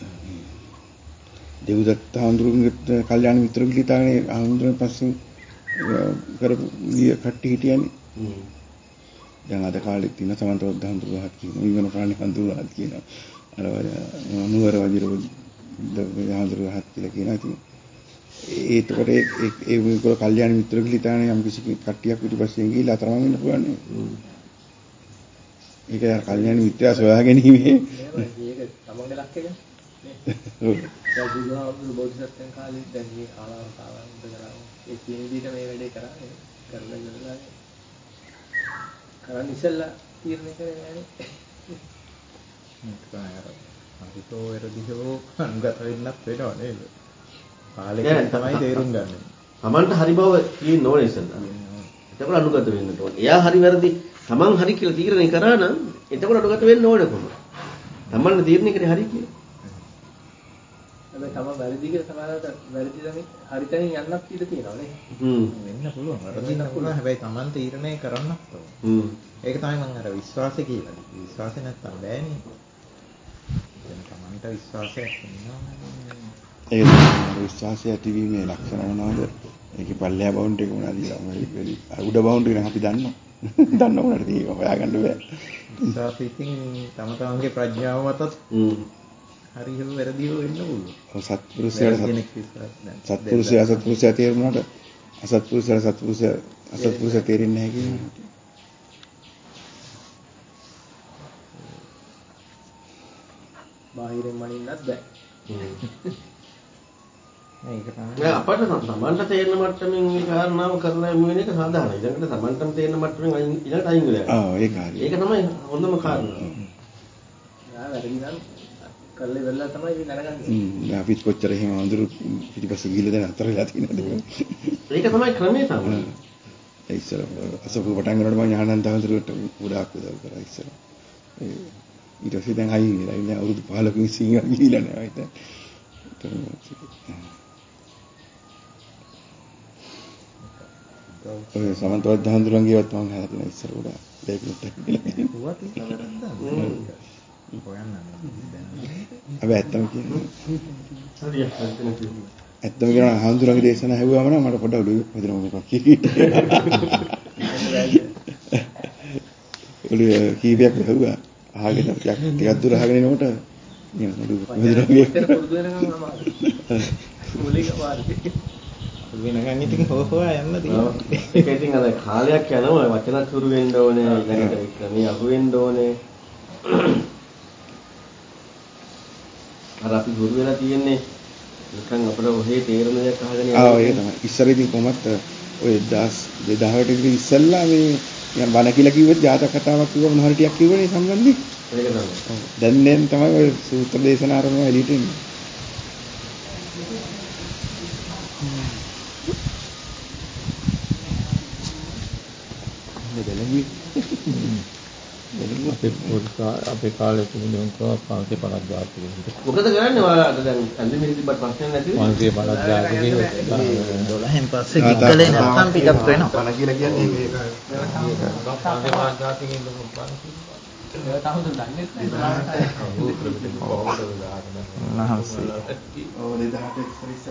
B: දෙව්දත්ත හඳුරුගේ කල්යාණ මිත්‍ර ගිලිතානේ හඳුරුන් පස්සේ කරපු ගිය කට්ටිය හිටියනේ.
A: හ්ම්.
B: දැන් අද කාලෙත් තියෙන සමන්තවත් හඳුරුවාක් කියනවා. ඊවන ප්‍රාණි හඳුරුවාක් කියනවා. අර නුවර වදිර හඳුරුවාක් කියලා කියනවා. ඉතින් ඒකට ඒ ඒ මේකල කල්යාණ මිත්‍ර ගිලිතානේ යම් කිසි කට්ටියක් පිටිපස්සෙන් ගිහිල්ලා අතරමං වෙන්න පුළුවන් නේ. ඒක යාර කල්යාණ මිත්‍යා සොයා ගැනීමේ
E: ඒක තමන්ගේ ලක්කේනේ. ඔව්. දැන් බුදුහාමුදුරු බෝධිසත්වයන් කාලේ දැන් මේ ආලාවතාවන් ඉඳලා ඒ කියන විදිහට මේ වැඩේ කරන්නේ කරලා ඉවරලා කරන් ඉස්සෙල්ලා තීරණය කරේ නෑනේ.
C: හිතෝ එරදිහෝ අනුගත වෙන්නත් වෙනවා නේද? කාලෙකින් තමයි තේරුම් ගන්න.
A: තමන්ට හරි බව තියෙන්න ඕනේ ඉස්සෙල්ලා. එතකොට අනුගත වෙන්න ඕනේ. එයා හරි වැරදි තමන් හරි කියලා තීරණය කරා නම් එතකොට අනුගත වෙන්න ඕනේ කොහොමද? තමන් තීරණය කරේ හරි කියලා.
E: හැබැයි තමන් වැරදි කියලා සමහරවිට වැරදි තමයි හරි තැනින් යන්නත් ඉඩ තියෙනවා නේ.
A: හ්ම්.
C: වෙන්න පුළුවන්. වැරදින්න පුළුවන්. හැබැයි තමන් තීරණය කරන්නත් ඕන.
A: හ්ම්.
C: ඒක තමයි මම අර විශ්වාසය කියලා. විශ්වාසය නැත්තම් බෑනේ. දැන් තමන්ට විශ්වාසයක් තියෙනවා.
B: ඒක තමයි විශ්වාසය ඇතිවීමේ ලක්ෂණ මොනවද? ඒකේ පල්ලෙහා බවුන්ඩරි එක මොනවද කියලා මම උඩ බවුන්ඩරි නම් අපි දන්නවා. දන්න උනාට ඒක හොයාගන්න බෑ.
C: විශ්වාසයෙන් තම තමන්ගේ ප්‍රඥාව මතත් හරි හෝ වැරදි හෝ වෙන්න පුළුවන්.
B: ඔව් සත්පුරුෂයා සත්පුරුෂයා සත්පුරුෂයා තේරුණාට අසත්පුරුෂයා සත්පුරුෂයා අසත්පුරුෂයා තේරෙන්නේ නැහැ කියන්නේ.
E: බාහිරින් මනින්නත් බෑ.
C: මේක තමයි.
A: නෑ අපට තමන්ට තේරෙන මට්ටමින් මේ කාරණාව කරලා යමු වෙන එක සාධාරණයි. ඊළඟට තමන්ටම තේරෙන මට්ටමින් ඊළඟට අයින් වෙලා යනවා.
B: ආ ඒක හරි.
A: ඒක තමයි හොඳම කාරණාව.
E: නෑ වැරදි නම් කරලා ඉවරලා තමයි ඉතින් අරගන්නේ.
B: හ්ම් අපිත් කොච්චර එහෙම අඳුරු පිටිපස්සේ ගිහලා දැන් අතර වෙලා තියෙනවද?
A: ඒක තමයි ක්‍රමේ තමයි.
B: ඒ ඉස්සර අසපු පටන් ගන්නකොට මම ඥානන්ත හඳුරුවට ගොඩාක් උදව් කරා ඉස්සර. ඒ ඊට පස්සේ දැන් අයින් වෙලා ඉන්නේ අවුරුදු පහළොකින් සීයක් ගිහිලා නෑ හිට. ඔය සමන්තවත් හඳුරන්ගේවත් මම හැදලා ඉස්සර ගොඩාක් දෙයකට කියලා.
C: පුවත් ඒක වැරද්දක්. හොයන්න
B: හැබැයි ඇත්තම කියන්නේ
A: හරියට හරියට කියනවා.
B: ඇත්තම කියනවා හඳුරන්ගේ දේශනා ඇහුවාම නම් මට පොඩ්ඩක් ඔළුවේ වදිනවා මොකක් කිව්වේ. ඔළුවේ කීපයක් ඇහුවා. අහගෙන ටිකක් ටිකක් දුර අහගෙන එනකොට නියම ඔළුවේ වදිනවා.
E: ඒක පුරුදු වෙනකම් අමාරුයි. මූලික මාර්ගය.
C: වෙනකන් ඉතින් හො හොයා යන්න තියෙනවා.
A: ඒක ඉතින් අර කාලයක් යනවා වචනත් හුරු වෙන්න ඕනේ ඊළඟට ක්‍රමයේ අහු වෙන්න ඕනේ. අර අපි හුරු වෙලා තියෙන්නේ නිකන් අපිට ඔහේ තේරෙන දෙයක් අහගෙන
B: යනවා. ආ ඒක තමයි. ඉස්සර ඉතින් කොහොමත් ඔය දෙදාහට විතර ඉස්සෙල්ලා මේ නිකන් බණ කියලා කිව්වෙත් ජාතක කතාවක් කිව්ව මොනවා හරි ටිකක් කිව්වනේ සම්බන්ධයෙන්.
A: ඒක තමයි.
B: ඔව්. දැන් දැන් තමයි ඔය සූත්‍ර දේශනා ආරම්භ එළියට එන්නේ. මේ බැලුවේ.
F: අපේ පොඩ්කා අපේ කාලේ තිබුණේ උන්කෝ පන්සිය පනහක් ජාතික.
A: මොකද කරන්නේ ඔයාලට දැන් ඇඳුමේ තිබ්බට ප්‍රශ්න නැති වෙන්නේ.
F: පන්සිය පනහක් ජාතික
C: දොළහෙන් පස්සේ ගික්කලේ නැත්තම් පිටත් වෙනවා.
B: බණ කියලා කියන්නේ ඒක.
F: පන්සිය පනහක් ජාතික ඉන්නකො බලන්න.
E: ඒක තමයි දන්නේ නැහැ.
C: උන්වහන්සේ
B: ඔව් දෙදාහට ඉස්සර